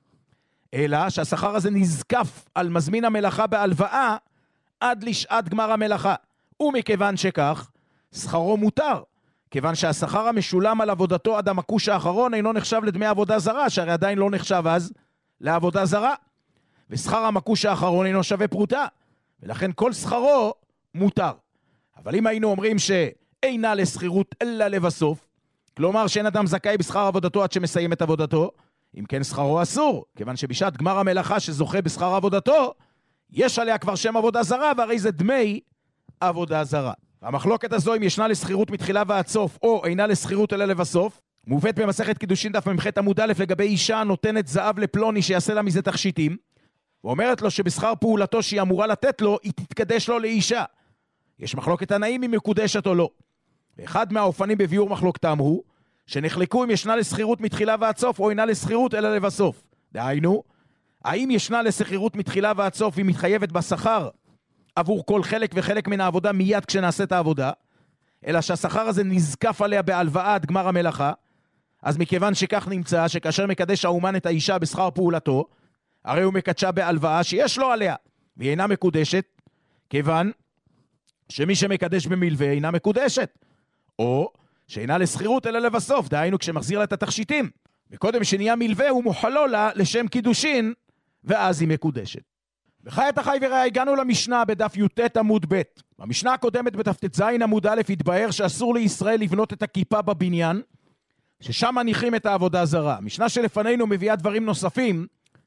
[SPEAKER 1] אלא שהשכר הזה נזקף על מזמין המלאכה בהלוואה עד לשעת גמר המלאכה. ומכיוון שכך, שכרו מותר, כיוון שהשכר המשולם על עבודתו עד המקוש האחרון אינו נחשב לדמי עבודה זרה, שהרי עדיין לא נחשב אז לעבודה זרה. ושכר המקוש האחרון אינו שווה פרוטה, ולכן כל שכרו מותר. אבל אם היינו אומרים שאינה לסחירות אלא לבסוף, כלומר שאין אדם זכאי בשכר עבודתו עד שמסיים את עבודתו, אם כן שכרו אסור, כיוון שבשעת גמר המלאכה שזוכה בשכר עבודתו, יש עליה כבר שם עבודה זרה, והרי זה דמי עבודה זרה. המחלוקת הזו אם ישנה לסחירות מתחילה ועד סוף, או אינה לסחירות אלא לבסוף, מובאת במסכת קידושין דף ממ"ח עמוד א' לגבי אישה נותנת זהב לפלוני שיעשה לה מזה תכשיטים, ואומרת לו שבשכר פעולתו שהיא אמורה לתת לו, היא תתקדש לו לאישה. יש מחלוקת תנאים אם מקודשת או לא. ואחד מהאופנים בביאור מחלוקתם הוא, שנחלקו אם ישנה לסחירות מתחילה ועד סוף, או אינה לסחירות אלא לבסוף. דהיינו, האם ישנה לסחירות מתחילה ועד סוף, היא מתחייבת בשכר עבור כל חלק וחלק מן העבודה מיד כשנעשית העבודה, אלא שהשכר הזה נזקף עליה בהלוואה עד גמר המלאכה, אז מכיוון שכך נמצא שכאשר מקדש האומן את האישה בשכר פעולתו, הרי הוא מקדשה בהלוואה שיש לו עליה, והיא אינה מקודשת, כיוון שמי שמקדש במלווה אינה מקודשת, או שאינה לסחירות אלא לבסוף, דהיינו כשמחזיר לה את התכשיטים, וקודם שנהיה מלווה הוא מוחלו לה לשם קידושין, ואז היא מקודשת. וחיית החי וראה, הגענו למשנה בדף י"ט עמוד ב'. במשנה הקודמת בדף ט"ז עמוד א' התבהר שאסור לישראל לבנות את הכיפה בבניין, ששם מניחים את העבודה זרה. המשנה שלפנינו מביאה דברים נוספים,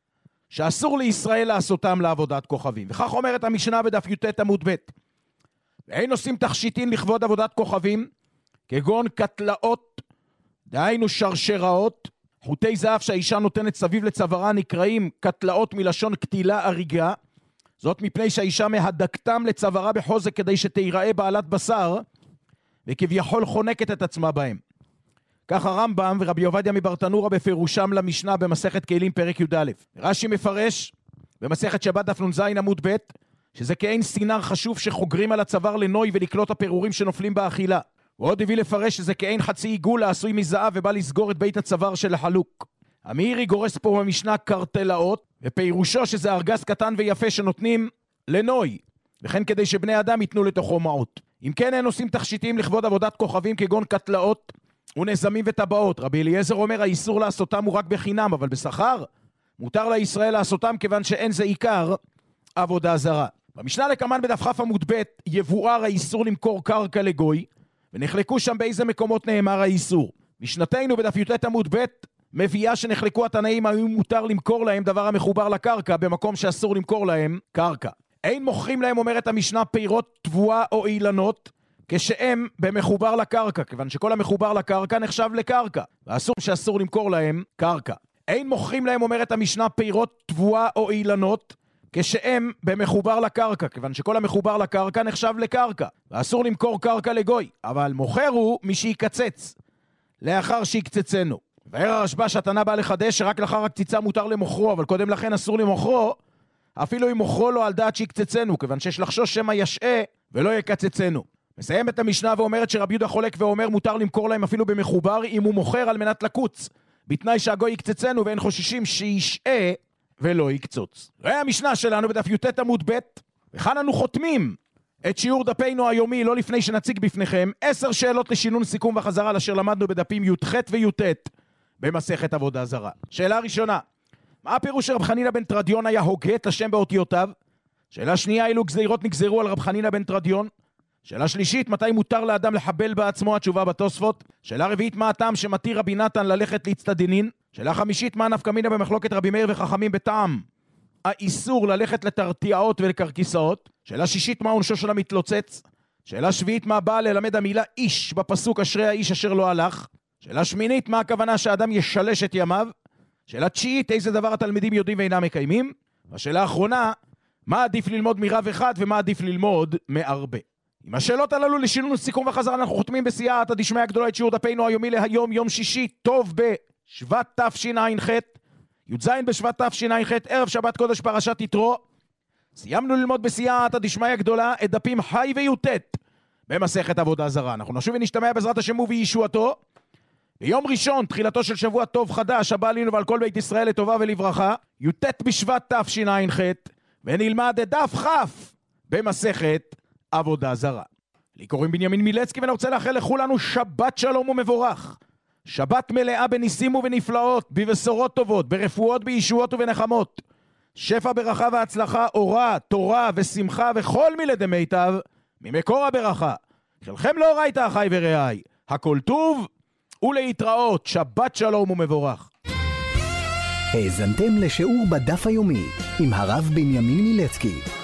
[SPEAKER 1] שאסור לישראל לעשותם לעבודת כוכבים. וכך אומרת המשנה בדף י"ט עמוד ב'. ואין עושים תכשיטין לכבוד עבודת כוכבים, כגון קטלאות, דהיינו שרשראות, חוטי זהב שהאישה נותנת סביב לצווארה נקראים קטלאות מלשון קטילה אריגה, זאת מפני שהאישה מהדקתם לצווארה בחוזק כדי שתיראה בעלת בשר, וכביכול חונקת את עצמה בהם. כך הרמב"ם ורבי עובדיה מברטנורה בפירושם למשנה במסכת כלים פרק י"א. רש"י מפרש במסכת שבת דף נ"ז עמוד ב' שזה כאין סינר חשוב שחוגרים על הצוואר לנוי ולקלוט הפירורים שנופלים באכילה. ועוד הביא לפרש שזה כאין חצי עיגול העשוי מזהב ובא לסגור את בית הצוואר של החלוק. המאירי גורס פה במשנה קרטלאות, ופירושו שזה ארגז קטן ויפה שנותנים לנוי, וכן כדי שבני אדם ייתנו לתוכו מעות. אם כן, אין עושים תכשיטים לכבוד עבודת כוכבים כגון קטלאות ונזמים וטבעות. רבי אליעזר אומר, האיסור לעשותם הוא רק בחינם, אבל בשכר מותר לישראל לעשותם כיוון שאין זה עיקר עבודה זרה. במשנה לקמן בדף כ' עמוד ב' יבואר האיסור למכור קרקע לגוי, ונחלקו שם באיזה מקומות נאמר האיסור. משנתנו בדף י"ט עמוד ב' מביאה שנחלקו התנאים האם מותר למכור להם דבר המחובר לקרקע במקום שאסור למכור להם קרקע. אין מוכרים להם, אומרת המשנה, פירות תבואה או אילנות כשהם במחובר לקרקע, כיוון שכל המחובר לקרקע נחשב לקרקע, ואסור שאסור למכור להם קרקע. אין מוכרים להם, אומרת המשנה, פירות תבואה או אילנות כשהם במחובר לקרקע, כיוון שכל המחובר לקרקע נחשב לקרקע, ואסור למכור קרקע לגוי, אבל מוכר הוא מי שיקצץ לאחר שיקצצנו. והעיר הרשב"א שהתנא בא לחדש שרק לאחר הקציצה מותר למוכרו, אבל קודם לכן אסור למוכרו, אפילו אם מוכרו לו על דעת שיקצצנו, כיוון שיש לחשוש שמא ישעה ולא יקצצנו. מסיים את המשנה ואומרת שרבי יהודה חולק ואומר מותר למכור להם אפילו במחובר אם הוא מוכר על מנת לקוץ, בתנאי שהגוי יקצצנו ואין חוששים שישעה ולא יקצוץ. ראה המשנה שלנו בדף י"ט עמוד ב', וכאן אנו חותמים את שיעור דפינו היומי לא לפני שנציג בפניכם עשר שאלות לשינון סיכום וחזרה לאשר למדנו בדפים י"ח וי"ט במסכת עבודה זרה. שאלה ראשונה, מה הפירוש שרב חנינא בן תרדיון היה הוגה את השם באותיותיו? שאלה שנייה, אילו גזירות נגזרו על רב חנינא בן תרדיון? שאלה שלישית, מתי מותר לאדם לחבל בעצמו? התשובה בתוספות. שאלה רביעית, מה הטעם שמתיר רבי נתן ללכת להצטדנין? שאלה חמישית, מה נפקא מינה במחלוקת רבי מאיר וחכמים בטעם האיסור ללכת לתרתיעות ולקרקיסאות? שאלה שישית, מה עונשו של המתלוצץ? שאלה שביעית, מה באה ללמד המילה איש בפסוק אשרי האיש אשר לא הלך? שאלה שמינית, מה הכוונה שאדם ישלש את ימיו? שאלה תשיעית, איזה דבר התלמידים יודעים ואינם מקיימים? והשאלה האחרונה, מה עדיף ללמוד מרב אחד ומה עדיף ללמוד מהרבה? עם השאלות הללו לשינון סיכום וחזרה אנחנו חותמים בסייעתא דשמיא הגדולה את שיעור דפינו היומי להיום, יום שישי, טוב בשבט תשע"ח, י"ז בשבט תשע"ח, ערב שבת קודש פרשת יתרו. סיימנו ללמוד בסייעתא דשמיא הגדולה את דפים ח' וי"ט במסכת עבודה זרה. אנחנו נשוב ונשתמע בעזרת השם ובישועתו ביום ראשון, תחילתו של שבוע טוב חדש, הבא עלינו ועל כל בית ישראל לטובה ולברכה, י"ט בשבט תשע"ח, ונלמד את דף כ' במסכת עבודה זרה. לי קוראים בנימין מילצקי ואני רוצה לאחל לכולנו שבת שלום ומבורך. שבת מלאה בניסים ובנפלאות, בבשורות טובות, ברפואות, בישועות ובנחמות. שפע ברכה והצלחה, אורה, תורה ושמחה וכל מילי מיטב ממקור הברכה. חלכם לא ראית אחי ורעי, הכל טוב ולהתראות. שבת שלום ומבורך.
[SPEAKER 2] האזנתם לשיעור בדף היומי עם הרב בנימין מילצקי.